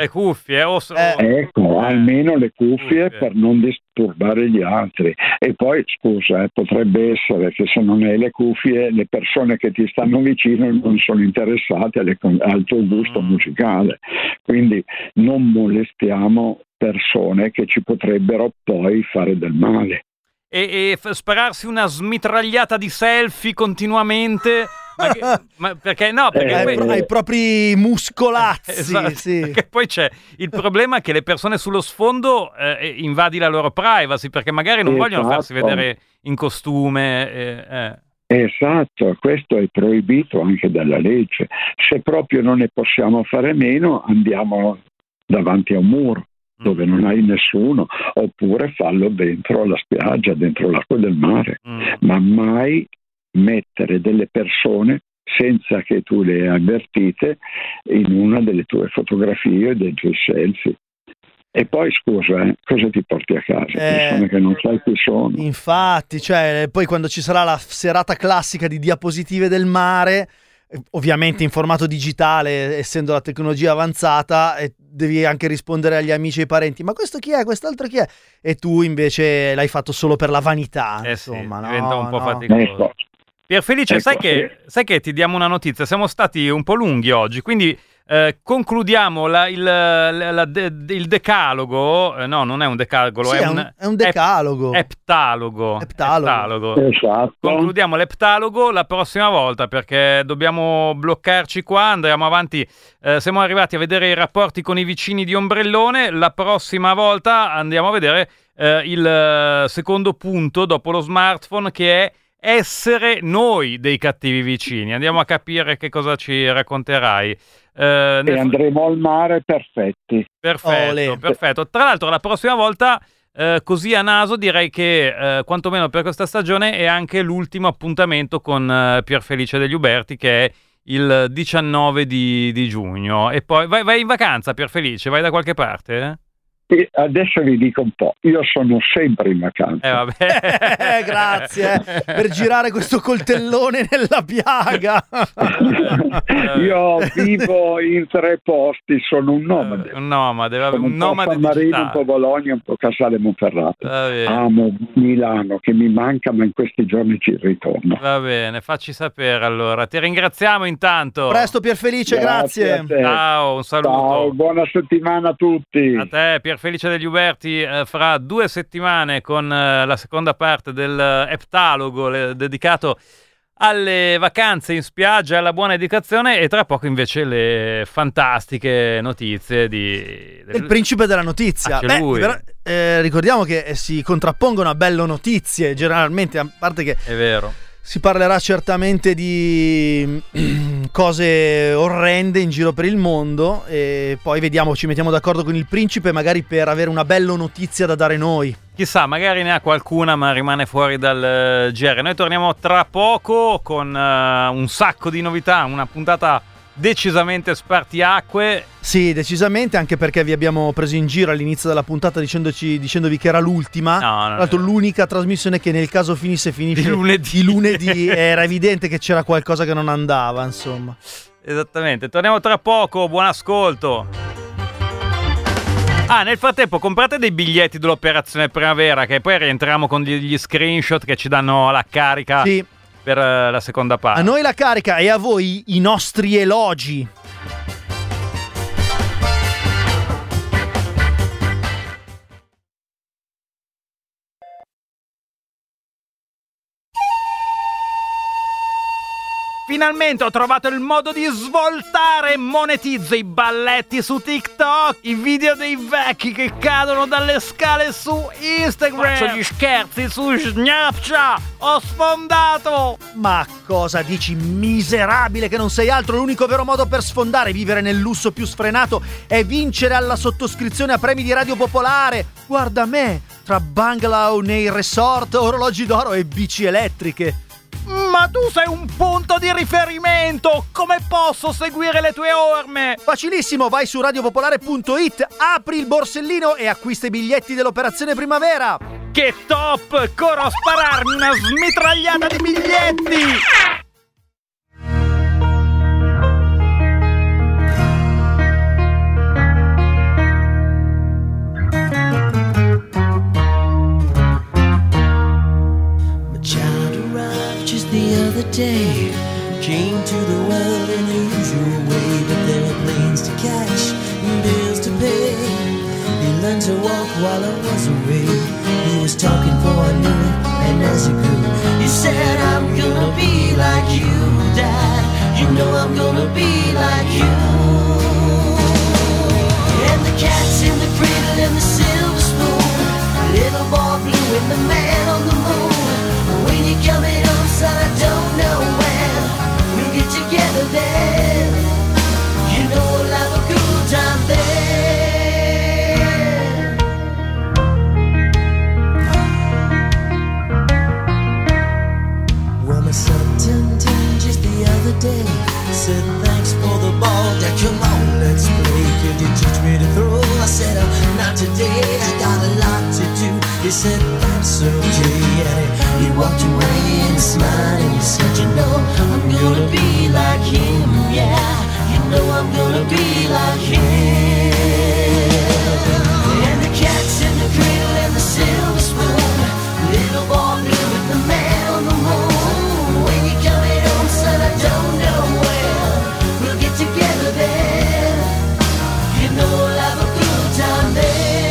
G: Almeno le cuffie per non disturbare gli altri. E poi scusa, potrebbe essere che se non hai le cuffie le persone che ti stanno vicino non sono interessate al tuo gusto musicale, quindi non molestiamo persone che ci potrebbero poi fare del male.
D: E spararsi una smitragliata di selfie continuamente Ma perché no? Perché
E: ai propri muscolazzi.
D: Esatto,
E: sì.
D: Perché poi c'è il problema che le persone sullo sfondo invadi la loro privacy, perché magari non vogliono farsi vedere in costume.
G: Esatto, questo è proibito anche dalla legge. Se proprio non ne possiamo fare meno, andiamo davanti a un muro dove non hai nessuno, oppure fallo dentro la spiaggia, dentro l'acqua del mare, ma mai mettere delle persone senza che tu le avvertite in una delle tue fotografie, dei tuoi selfie. E poi scusa, cosa ti porti a casa? Persone che non sai chi sono.
E: Infatti, cioè, poi quando ci sarà la serata classica di diapositive del mare, ovviamente in formato digitale, essendo la tecnologia avanzata, devi anche rispondere agli amici e ai parenti: ma questo chi è? Quest'altro chi è? E tu invece l'hai fatto solo per la vanità. Insomma,
D: sì, diventa un po' faticoso. Pierfelice, sai che ti diamo una notizia? Siamo stati un po' lunghi oggi, quindi concludiamo il decalogo. No, non è un decalogo,
E: sì, è un decalogo.
D: Eptalogo.
G: Esatto.
D: Concludiamo l'eptalogo la prossima volta, perché dobbiamo bloccarci qua, andremo avanti. Siamo arrivati a vedere i rapporti con i vicini di Ombrellone. La prossima volta andiamo a vedere il secondo punto dopo lo smartphone, che è essere noi dei cattivi vicini. Andiamo a capire che cosa ci racconterai.
G: E andremo al mare perfetti.
D: Perfetto. Tra l'altro la prossima volta, così a naso, direi che quantomeno per questa stagione è anche l'ultimo appuntamento con Pierfelice degli Uberti, che è il 19 di giugno. E poi vai in vacanza, Pierfelice? Vai da qualche parte?
G: Adesso vi dico un po', io sono sempre in vacanza.
E: Grazie per girare questo coltellone nella piaga.
G: Io vivo in 3 posti, sono un nomade.
D: Un nomade
G: San Marino, un po' Bologna, un po' Casale Monferrato. Amo Milano, che mi manca, ma in questi giorni ci ritorno.
D: Va bene, facci sapere allora. Ti ringraziamo intanto.
E: Presto Pierfelice, grazie.
D: Ciao, un saluto.
G: Ciao, buona settimana a tutti.
D: A te, Pierfelice degli Uberti, fra 2 settimane con la seconda parte del eptalogo dedicato alle vacanze in spiaggia e alla buona educazione, e tra poco invece le fantastiche notizie del
E: principe della notizia.
D: Lui.
E: Però, ricordiamo che si contrappongono a Bello Notizie generalmente, a parte che
D: è vero,
E: si parlerà certamente di cose orrende in giro per il mondo, e poi vediamo, ci mettiamo d'accordo con il principe magari per avere una bella notizia da dare noi.
D: Chissà, magari ne ha qualcuna ma rimane fuori dal GR. Noi torniamo tra poco con un sacco di novità, una puntata decisamente spartiacque.
E: Sì, decisamente, anche perché vi abbiamo preso in giro all'inizio della puntata dicendovi che era l'ultima. Tra l'altro l'unica trasmissione che nel caso finisce di lunedì. Era evidente che c'era qualcosa che non andava, insomma.
D: Esattamente, torniamo tra poco, buon ascolto. Nel frattempo comprate dei biglietti dell'Operazione Primavera, che poi rientriamo con gli screenshot che ci danno la carica.
E: Sì.
D: Per la seconda parte.
E: A noi la carica e a voi i nostri elogi.
D: Finalmente ho trovato il modo di svoltare. Monetizzo i balletti su TikTok, i video dei vecchi che cadono dalle scale su Instagram, faccio gli scherzi su Snapchat. Ho sfondato.
E: Ma cosa dici, miserabile, che non sei altro? L'unico vero modo per sfondare, vivere nel lusso più sfrenato, è vincere alla sottoscrizione a premi di Radio Popolare. Guarda me, tra bungalow nei resort, orologi d'oro e bici elettriche.
D: Ma tu sei un punto di riferimento! Come posso seguire le tue orme?
E: Facilissimo, vai su radiopopolare.it, apri il borsellino e acquista i biglietti dell'Operazione Primavera.
D: Che top! Corro a spararmi una smitragliata di biglietti!
H: The other day came to the world in the usual way, but there were planes to catch and bills to pay. He learned to walk while I was away. He was talking for I knew it, and as he grew, he said, I'm gonna be like you, Dad. son turned just the other day. Said thanks for the ball, Dad, come on, let's play. Could you teach me to throw? I said, not today, I got a lot to do. He said, that's okay. And he walked away and smiled and he said, you know, I'm gonna be like him, yeah. You know I'm gonna be like him. And the cat's in the cradle and the silver spoon. Little boy blue with the man on the moon. When you coming home, son, I don't know where. We'll get together there. You know we'll have a good time there.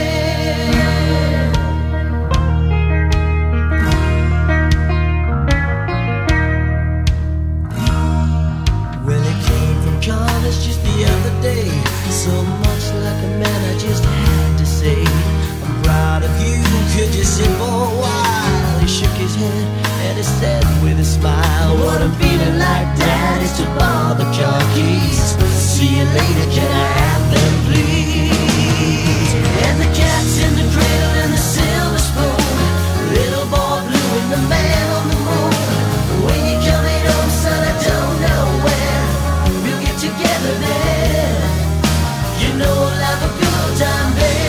H: Well, it came from college just the other day. So much like a man, I just had to say, I'm proud of you, could you sit for a while? He shook his head and he said with a smile, what I'm feeling like, Dad, is to borrow the car keys. See you later, can I have them, please? And the cat's in the cradle and the silver spoon. Little boy blue and the man on the moon. When you coming home, son, I don't know where. We'll get together there. You know we'll have a good time there.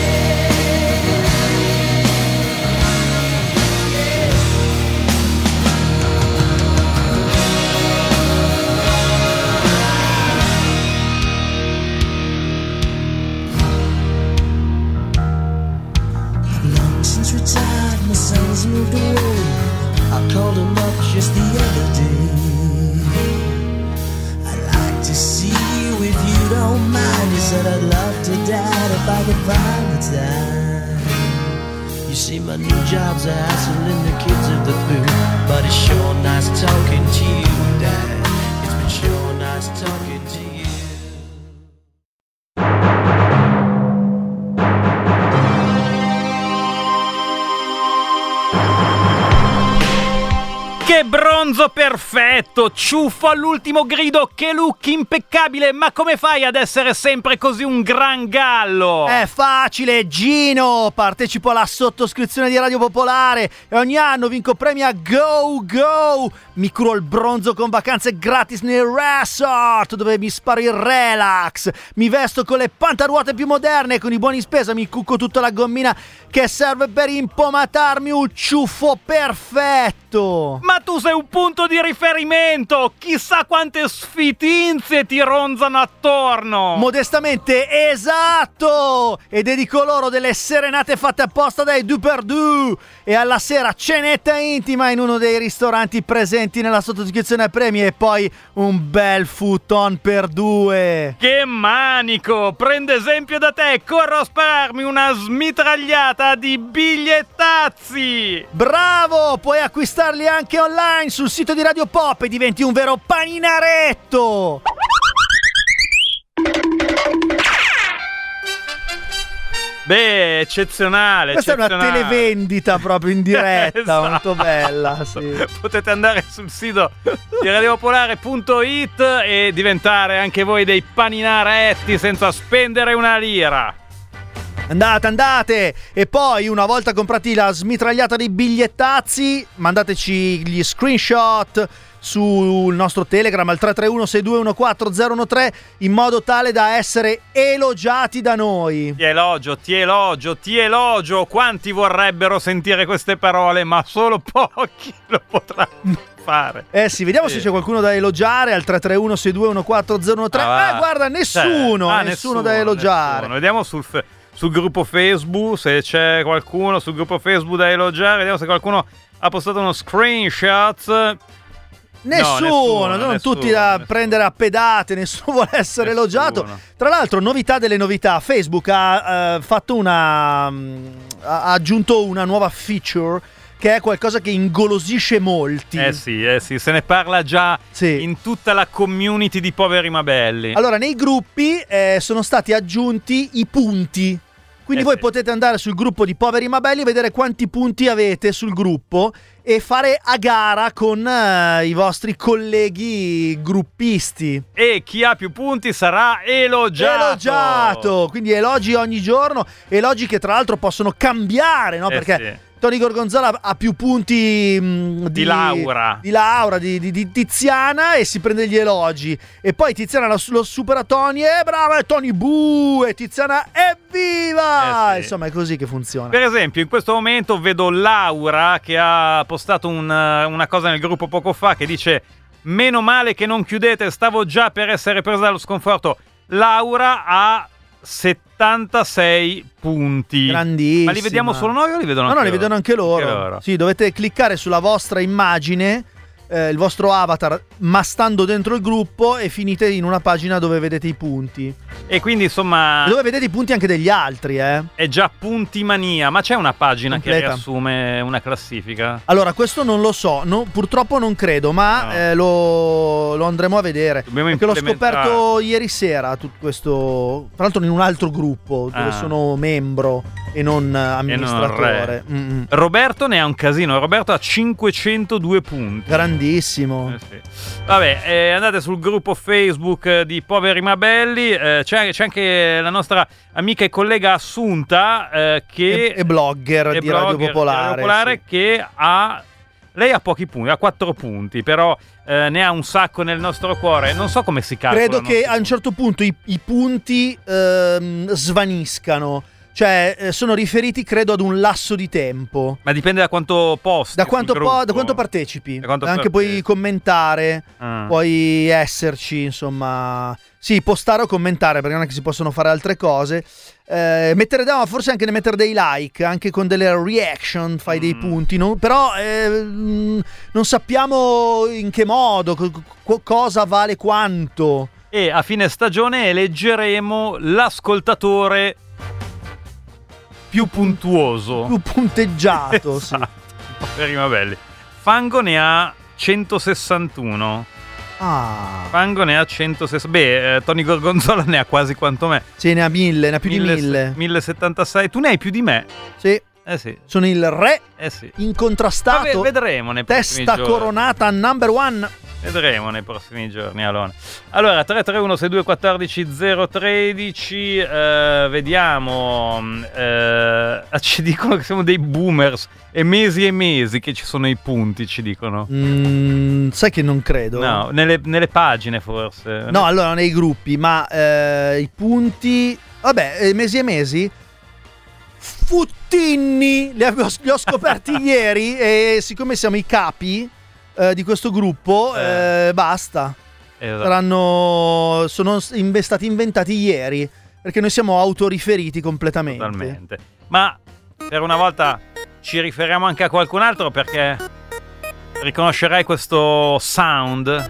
H: Retired, my son's moved away. I called him up just the other day. I'd like to see you if you don't mind. He said I'd love to, Dad, if I could find the time. You see, my new job's a hassling the kids of the blue, but it's sure nice talking to you, Dad. It's been sure nice talking to you.
D: Che bronzo perfetto, ciuffo all'ultimo grido, che look impeccabile, ma come fai ad essere sempre così un gran gallo?
E: È facile, Gino, partecipo alla sottoscrizione di Radio Popolare e ogni anno vinco premi a go, mi curo il bronzo con vacanze gratis nel resort dove mi sparo il relax, mi vesto con le pantaruote più moderne e con i buoni spesa mi cucco tutta la gommina che serve per impomatarmi un ciuffo perfetto.
D: Ma tu sei un punto di riferimento, chissà quante sfitinze ti ronzano attorno.
E: Modestamente, esatto! E dedico loro delle serenate fatte apposta dai Duperdu e alla sera cenetta intima in uno dei ristoranti presenti nella sottoscrizione premi e poi un bel futon per due.
D: Che manico! Prendo esempio da te, corro a spararmi una smitragliata di bigliettazzi!
E: Bravo! Puoi acquistarli anche online sul sito di Radio Pop e diventi un vero paninaretto!
D: Beh, eccezionale.
E: Questa è una televendita proprio in diretta,
D: Esatto.
E: Molto bella, sì.
D: Potete andare sul sito di radiopopolare.it e diventare anche voi dei paninaretti senza spendere una lira.
E: Andate! E poi, una volta comprati la smitragliata dei bigliettazzi, mandateci gli screenshot sul nostro Telegram al 331-6214013 in modo tale da essere elogiati da noi.
D: Ti elogio. Quanti vorrebbero sentire queste parole, ma solo pochi lo potranno fare.
E: Sì, vediamo se c'è qualcuno da elogiare al 331-6214013. Guarda, nessuno da elogiare.
D: Nessuno. Vediamo sul gruppo Facebook se c'è qualcuno sul gruppo Facebook da elogiare. Vediamo se qualcuno ha postato uno screenshot.
E: Nessuno. Tutti da prendere a pedate, nessuno vuole essere elogiato. Tra l'altro, novità delle novità, Facebook ha aggiunto una nuova feature che è qualcosa che ingolosisce molti.
D: Sì, se ne parla già in tutta la community di Poveri ma Belli.
E: Allora, nei gruppi sono stati aggiunti i punti. Quindi voi potete andare sul gruppo di Poveri ma Belli, vedere quanti punti avete sul gruppo e fare a gara con i vostri colleghi gruppisti.
D: E chi ha più punti sarà elogiato.
E: Quindi elogi ogni giorno, elogi che tra l'altro possono cambiare, no? Perché Tony Gorgonzola ha più punti
D: di Laura,
E: di Tiziana, e si prende gli elogi. E poi Tiziana lo supera Tony, brava, e Tony e Tiziana evviva!
D: Sì.
E: Insomma, è così che funziona.
D: Per esempio, in questo momento vedo Laura che ha postato una cosa nel gruppo poco fa che dice: meno male che non chiudete, stavo già per essere presa dallo sconforto. Laura ha 76 punti.
E: Grandissima.
D: Ma li vediamo solo noi o li vedono anche
E: loro? No, li vedono anche loro.
D: Anche loro.
E: Sì, dovete cliccare sulla vostra immagine, il vostro avatar, ma stando dentro il gruppo, e finite in una pagina dove vedete i punti.
D: E quindi insomma,
E: dove vedete i punti anche degli altri, È
D: già puntimania. Ma c'è una pagina
E: completa
D: che riassume una classifica?
E: Allora, questo non lo so, purtroppo non credo, ma lo andremo a vedere.
D: Dobbiamo
E: perché l'ho
D: implementare.
E: scoperto ieri sera, tutto questo, tra l'altro in un altro gruppo dove sono membro e non amministratore.
D: Roberto ne ha un casino. Roberto ha 502 punti.
E: Grandissimo.
D: Sì. Vabbè, andate sul gruppo Facebook di Poveri ma Belli. C'è anche la nostra amica e collega Assunta che
E: è blogger di Radio Popolare,
D: sì. Che lei ha pochi punti, ha 4 punti, però ne ha un sacco nel nostro cuore. Non so come si calcola.
E: Credo che a un certo punto i punti svaniscano. Cioè, sono riferiti, credo, ad un lasso di tempo.
D: Ma dipende da quanto posti.
E: Da quanto partecipi. Anche puoi commentare,
D: Ah.
E: puoi esserci, insomma. Sì, postare o commentare, perché non è che si possono fare altre cose. Forse anche ne mettere dei like, anche con delle reaction fai dei punti, no? Però non sappiamo in che modo, cosa vale quanto.
D: E a fine stagione eleggeremo l'ascoltatore più puntuoso,
E: più punteggiato.
D: Esatto. Poveri ma belli. Fango ne ha 161. Fango ne ha 160. Beh, Tony Gorgonzola ne ha quasi quanto me.
E: Sì, ne ha 1000, ne ha più di 1000.
D: 1076. Tu ne hai più di me.
E: Sì.
D: Sì.
E: Sono il re
D: sì.
E: incontrastato.
D: Vedremo nei prossimi
E: testa
D: giorni.
E: Coronata number one.
D: Vedremo nei prossimi giorni, Alone. Allora, 331 62 14 013. Vediamo. Ci dicono che siamo dei boomers. E mesi che ci sono i punti, ci dicono.
E: Sai che non credo.
D: No, nelle pagine forse.
E: No, allora nei gruppi, ma i punti. Vabbè, mesi e mesi. Futtini! Li ho scoperti ieri, e siccome siamo i capi di questo gruppo, basta.
D: Esatto.
E: Sono stati inventati ieri, perché noi siamo autoriferiti completamente.
D: Totalmente. Ma per una volta ci riferiamo anche a qualcun altro, perché riconoscerai questo sound.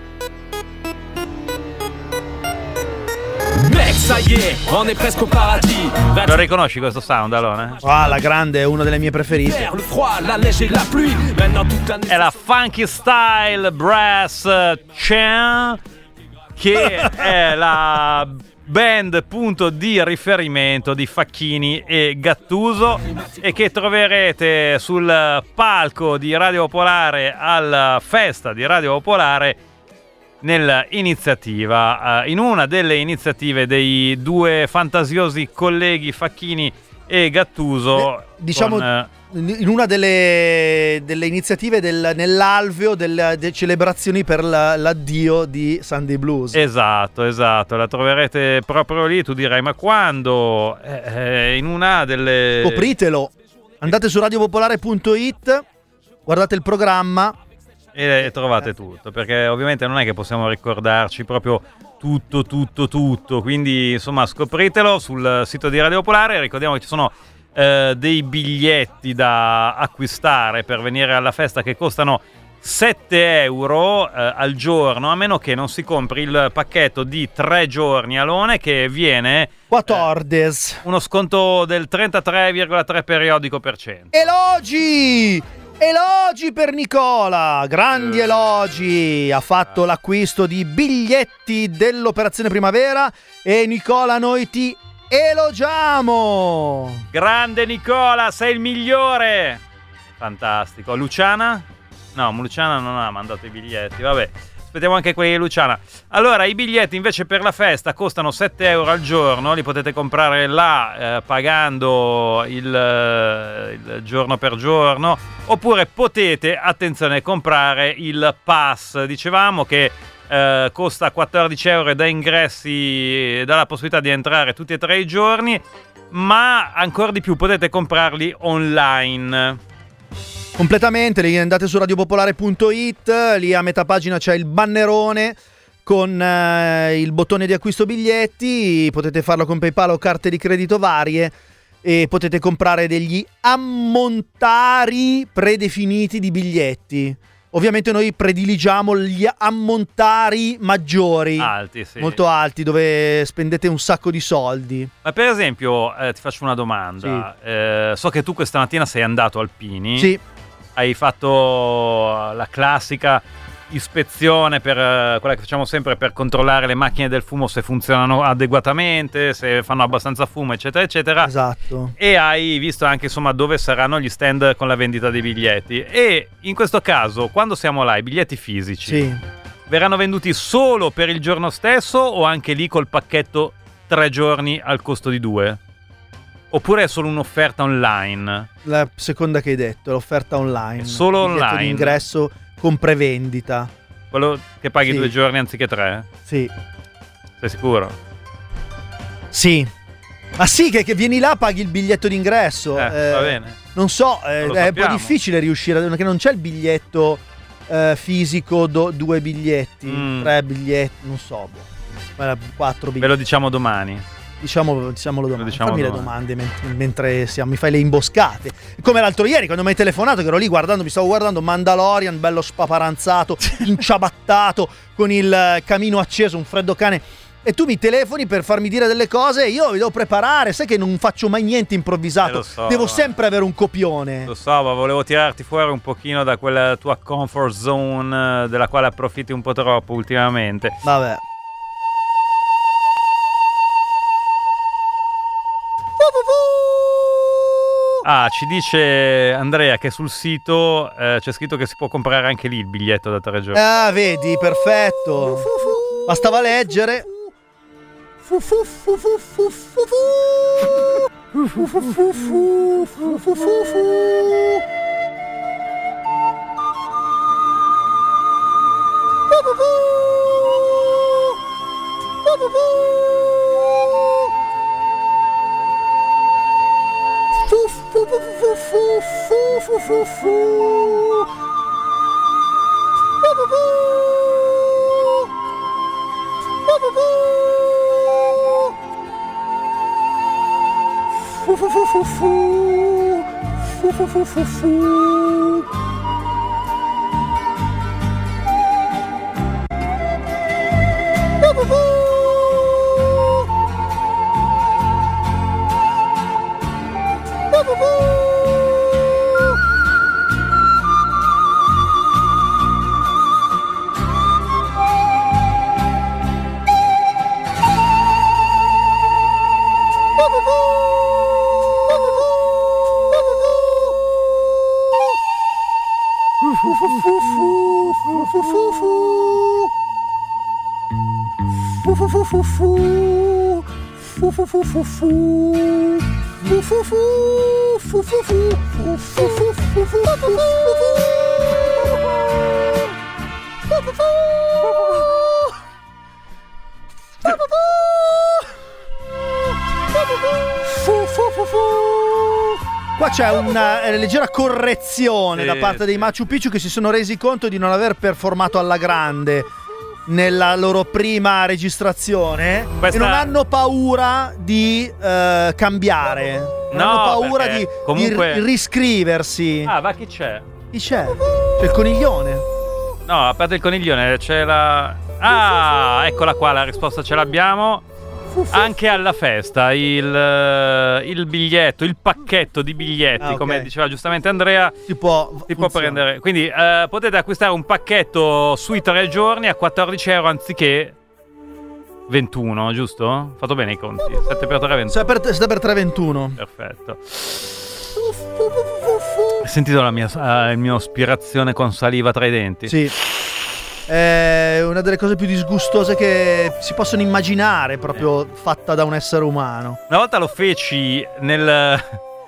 I: Mec, ça y est, on est presque au paradis.
D: Lo riconosci questo sound, Alone?
E: La grande, è una delle mie preferite.
I: Le froid, la neige et la pluie. Maintenant toute l'année.
D: È la Funky Style Brass Chain, che è la band punto di riferimento di Facchini e Gattuso, e che troverete sul palco di Radio Popolare alla festa di Radio Popolare nell'iniziativa, in una delle iniziative dei due fantasiosi colleghi Facchini e Gattuso,
E: diciamo in una delle iniziative nell'alveo delle celebrazioni per l'addio di Sunday Blues.
D: Esatto, la troverete proprio lì. Tu dirai: ma quando? In una delle...
E: Scopritelo, andate su radiopopolare.it, guardate il programma
D: e trovate tutto, perché ovviamente non è che possiamo ricordarci proprio tutto, quindi insomma scopritelo sul sito di Radio Popolare. Ricordiamo che ci sono dei biglietti da acquistare per venire alla festa, che costano 7 euro al giorno, a meno che non si compri il pacchetto di 3 giorni, Alone, che viene
E: 14,
D: uno sconto del 33,3 periodico per cento.
E: Elogi per Nicola, grandi elogi. Ha fatto l'acquisto di biglietti dell'Operazione Primavera, e Nicola, noi ti elogiamo.
D: Grande Nicola, sei il migliore. Fantastico. Luciana? No, Luciana non ha mandato i biglietti, vabbè. Aspettiamo anche quelli di Luciana. Allora, i biglietti invece per la festa costano 7 euro al giorno, li potete comprare là pagando il giorno per giorno, oppure potete, attenzione, comprare il pass. Dicevamo che costa 14 euro e dà ingressi, dà la possibilità di entrare tutti e 3 i giorni, ma ancora di più potete comprarli online.
E: Completamente, lì andate su radiopopolare.it, lì a metà pagina c'è il bannerone con il bottone di acquisto biglietti, potete farlo con PayPal o carte di credito varie e potete comprare degli ammontari predefiniti di biglietti. Ovviamente noi prediligiamo gli ammontari maggiori,
D: alti, sì.
E: Molto alti, dove spendete un sacco di soldi.
D: Ma per esempio, ti faccio una domanda. Sì. So che tu questa mattina sei andato al Pini.
E: Sì.
D: Hai fatto la classica ispezione, per quella che facciamo sempre per controllare le macchine del fumo se funzionano adeguatamente, se fanno abbastanza fumo, eccetera, eccetera.
E: Esatto.
D: E hai visto anche, insomma, dove saranno gli stand con la vendita dei biglietti. E in questo caso, quando siamo là, i biglietti fisici verranno venduti solo per il giorno stesso o anche lì col pacchetto 3 giorni al costo di 2? Oppure è solo un'offerta online?
E: La seconda che hai detto, l'offerta online.
D: È solo online?
E: Di ingresso con prevendita.
D: Quello che paghi 2 giorni anziché 3?
E: Sì.
D: Sei sicuro?
E: Sì. Ma sì, che vieni là, paghi il biglietto d'ingresso.
D: Va bene.
E: Non so, è un po' difficile riuscire, perché non c'è il biglietto fisico, 2 biglietti, 3 biglietti, non so, 4 biglietti.
D: Ve lo diciamo domani.
E: Diciamolo domani. Fammi le domande mentre mi fai le imboscate. Come l'altro ieri quando mi hai telefonato, che ero lì mi stavo guardando Mandalorian, bello spaparanzato, inciabattato, con il camino acceso, un freddo cane. E tu mi telefoni per farmi dire delle cose e io mi devo preparare. Sai che non faccio mai niente improvvisato.
D: Lo so,
E: devo sempre avere un copione.
D: Lo so, ma volevo tirarti fuori un pochino da quella tua comfort zone della quale approfitti un po' troppo ultimamente.
E: Vabbè.
D: Ah, ci dice Andrea che sul sito c'è scritto che si può comprare anche lì il biglietto da 3 giorni.
E: Ah, vedi, perfetto. Bastava leggere. Qua c'è una leggera correzione da parte dei Machu Picchu, che si sono resi conto di non aver performato alla grande nella loro prima registrazione. E non hanno paura di cambiare, non hanno paura di riscriversi.
D: Ah, ma chi c'è?
E: Chi c'è? C'è il coniglione.
D: No, a parte il coniglione c'è la... Ah, eccola qua, la risposta ce l'abbiamo. Anche alla festa il biglietto, il pacchetto di biglietti,
E: okay,
D: come diceva giustamente Andrea,
E: si può
D: prendere. Quindi potete acquistare un pacchetto sui 3 giorni a 14 euro anziché 21, giusto? Ho fatto bene i conti. 7 per 3, 21.
E: 7 per 3, 21.
D: Perfetto. Hai sentito il mio aspirazione con saliva tra i denti?
E: Sì. È una delle cose più disgustose che si possono immaginare, proprio fatta da un essere umano.
D: Una volta lo feci nel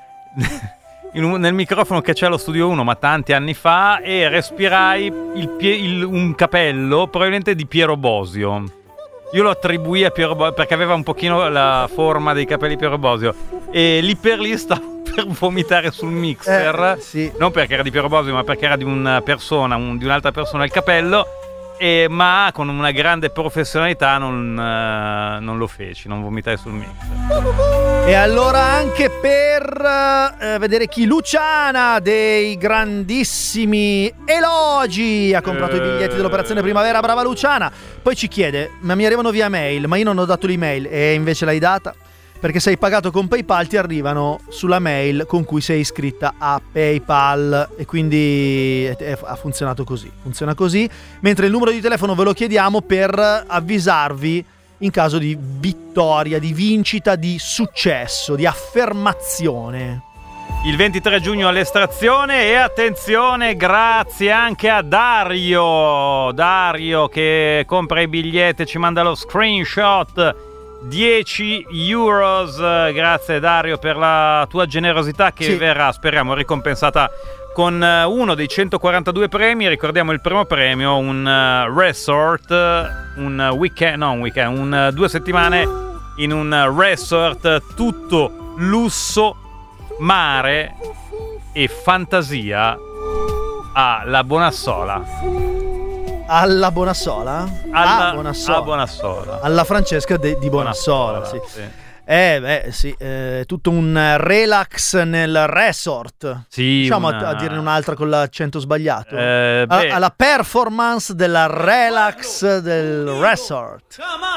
D: microfono che c'è allo Studio 1, ma tanti anni fa, e respirai un capello probabilmente di Piero Bosio. Io lo attribuì a Piero Bosio perché aveva un pochino la forma dei capelli Piero Bosio, e lì per lì stavo per vomitare sul mixer,
E: sì.
D: Non perché era di Piero Bosio, ma perché era di una persona, di un'altra persona il capello, ma con una grande professionalità non lo feci, non vomitai sul mixer.
E: E allora anche per vedere chi Luciana dei grandissimi elogi ha comprato i biglietti dell'Operazione Primavera, brava Luciana. Poi ci chiede, ma mi arrivano via mail, ma io non ho dato l'email, e invece l'hai data? Perché sei pagato con PayPal, ti arrivano sulla mail con cui sei iscritta a PayPal, e quindi ha funzionato così. Funziona così, mentre il numero di telefono ve lo chiediamo per avvisarvi in caso di vittoria, di vincita, di successo, di affermazione.
D: Il 23 giugno all'Estrazione, e attenzione, grazie anche a Dario che compra i biglietti e ci manda lo screenshot. 10 euros, grazie Dario per la tua generosità, che verrà, speriamo, ricompensata con uno dei 142 premi. Ricordiamo il primo premio, un resort, un weekend, 2 settimane in un resort tutto lusso, mare e fantasia alla Bonassola.
E: Alla Bonassola?
D: A
E: Bonassola.
D: Bonassola.
E: Alla Francesca di Bonassola, sì. Sì. Tutto un relax nel resort.
D: Sì,
E: diciamo a dirne un'altra con l'accento sbagliato. Alla performance della relax del resort.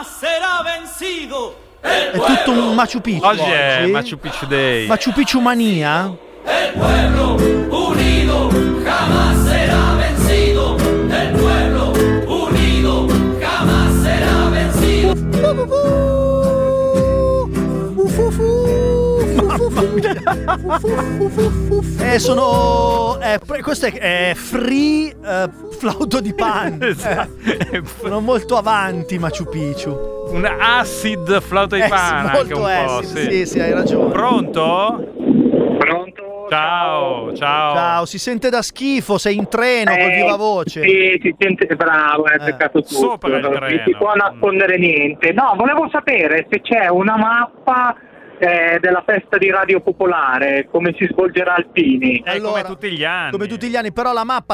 E: È tutto un Machu Picchu.
D: Oggi è Machu Picchu Day.
E: Machu Picchu mania.
J: El pueblo unido jamás será vencido. El pueblo unido jamás será vencido.
E: Questo è free flauto di pan. Sono molto avanti Machu Picchu.
D: Un acid flauto di pan, anche un po'.
E: Sì, hai ragione.
D: Pronto?
K: Pronto?
D: Ciao.
E: Si sente da schifo, sei in treno col viva voce.
K: Sì, si sente bravo, hai peccato tutto.
D: Sopra il treno.
K: Non si può nascondere niente. No, volevo sapere se c'è una mappa della festa di Radio Popolare, come si svolgerà al Pini.
D: Come tutti gli anni.
E: Però la mappa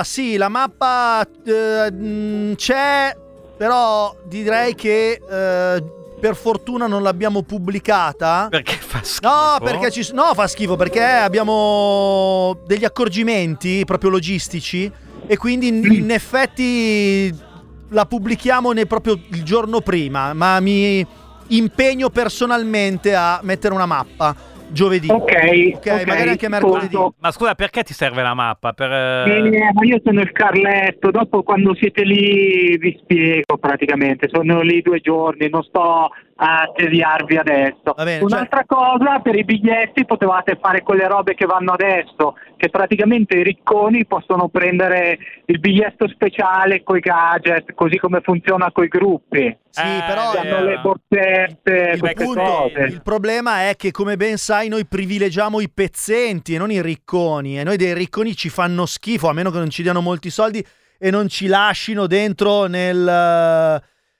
E: c'è, però direi che per fortuna non l'abbiamo pubblicata.
D: Perché fa schifo?
E: No, fa schifo perché abbiamo degli accorgimenti proprio logistici, e quindi in effetti la pubblichiamo proprio il giorno prima, ma mi impegno personalmente a mettere una mappa giovedì. Ok, magari anche mercoledì.
D: Ma scusa, perché ti serve la mappa?
K: Ma io sono il Carletto, dopo quando siete lì vi spiego praticamente, sono lì 2 giorni, non sto a tediarvi adesso. Un'altra cosa, per i biglietti potevate fare quelle robe che vanno adesso, che praticamente i ricconi possono prendere il biglietto speciale coi gadget, così come funziona coi gruppi.
E: Sì, però
K: hanno le borsette, queste cose.
E: Il problema è che, come ben sai, noi privilegiamo i pezzenti e non i ricconi, e noi dei ricconi ci fanno schifo, a meno che non ci diano molti soldi e non ci lascino dentro nel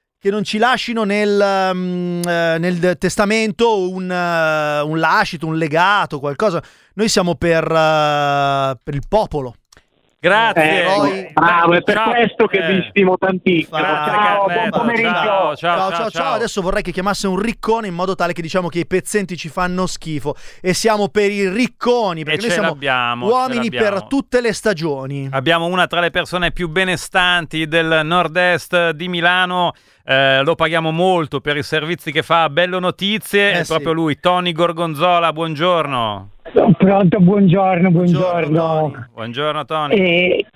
E: testamento un lascito, un legato, qualcosa. Noi siamo per il popolo.
D: Grazie.
K: Bravo, è per questo che vi stimo tantissimo. Ciao, buon pomeriggio.
E: Ciao. Adesso vorrei che chiamasse un riccone, in modo tale che diciamo che i pezzenti ci fanno schifo e siamo per i ricconi, perché noi siamo uomini per tutte le stagioni.
D: Abbiamo una tra le persone più benestanti del nord-est di Milano. Lo paghiamo molto per i servizi che fa a Bello Notizie. È proprio lui, Tony Gorgonzola. Buongiorno.
L: Pronto, buongiorno.
D: Buongiorno Tony.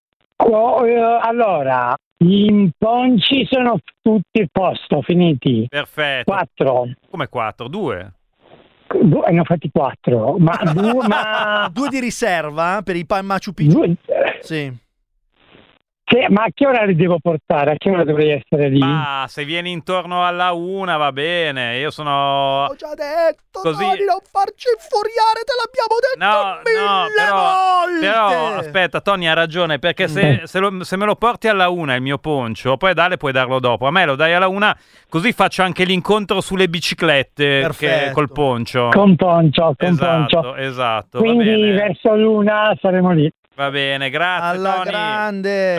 L: Allora, gli imponci sono tutti a posto, finiti.
D: Perfetto.
L: 4.
D: Come 4? 2?
L: Ne ho fatti 4. Ma 2
E: di riserva per i Machu Picchu.
L: Due.
E: Sì.
L: Ma a che ora li devo portare? A che ora dovrei essere lì?
D: Ma se vieni intorno alla 1 va bene, io sono...
E: Ho già detto,
D: così...
E: Tony, non farci infuriare, te l'abbiamo detto mille volte!
D: Però aspetta, Tony ha ragione, perché se me lo porti alla 1 il mio poncio, poi puoi darlo dopo. A me lo dai alla 1, così faccio anche l'incontro sulle biciclette col poncio.
L: Con poncio.
D: Esatto.
L: Quindi
D: va bene.
L: verso l'1 saremo lì.
D: Va bene, grazie
E: Alla
D: Tony.
E: grande.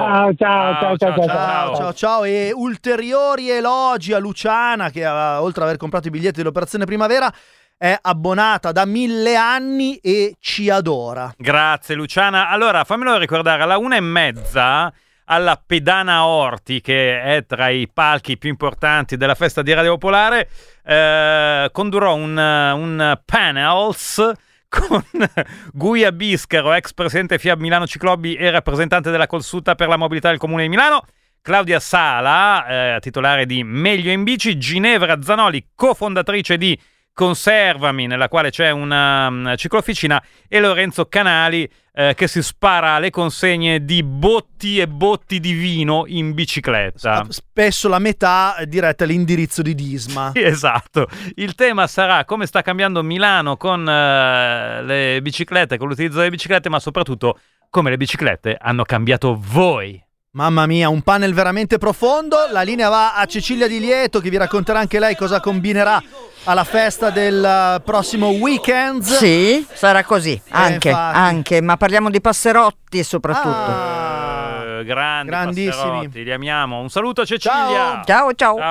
L: Ciao.
E: E ulteriori elogi a Luciana che oltre ad aver comprato i biglietti dell'Operazione Primavera è abbonata da 1000 anni e ci adora.
D: Grazie Luciana. Allora fammelo ricordare, alla 1:30 alla Pedana Orti, che è tra i palchi più importanti della festa di Radio Popolare, condurrò un panels con Guia Biscaro, ex presidente FIAB Milano Ciclobi e rappresentante della Consulta per la Mobilità del Comune di Milano, Claudia Sala, titolare di Meglio in Bici, Ginevra Zanoli, cofondatrice di Conservami, nella quale c'è una ciclofficina, e Lorenzo Canali, che si spara le consegne di botti e botti di vino in bicicletta.
E: Spesso la metà diretta all'indirizzo di Disma.
D: Esatto. Il tema sarà come sta cambiando Milano con le biciclette, con l'utilizzo delle biciclette, ma soprattutto come le biciclette hanno cambiato voi.
E: Mamma mia, un panel veramente profondo. La linea va a Cecilia Di Lieto, che vi racconterà anche lei cosa combinerà alla festa del prossimo weekend.
M: Sì, sarà così, anche, ma parliamo di passerotti soprattutto.
D: Grandissimi,
E: grandissimi,
D: Passerotti, li amiamo. Un saluto a Cecilia.
M: Ciao.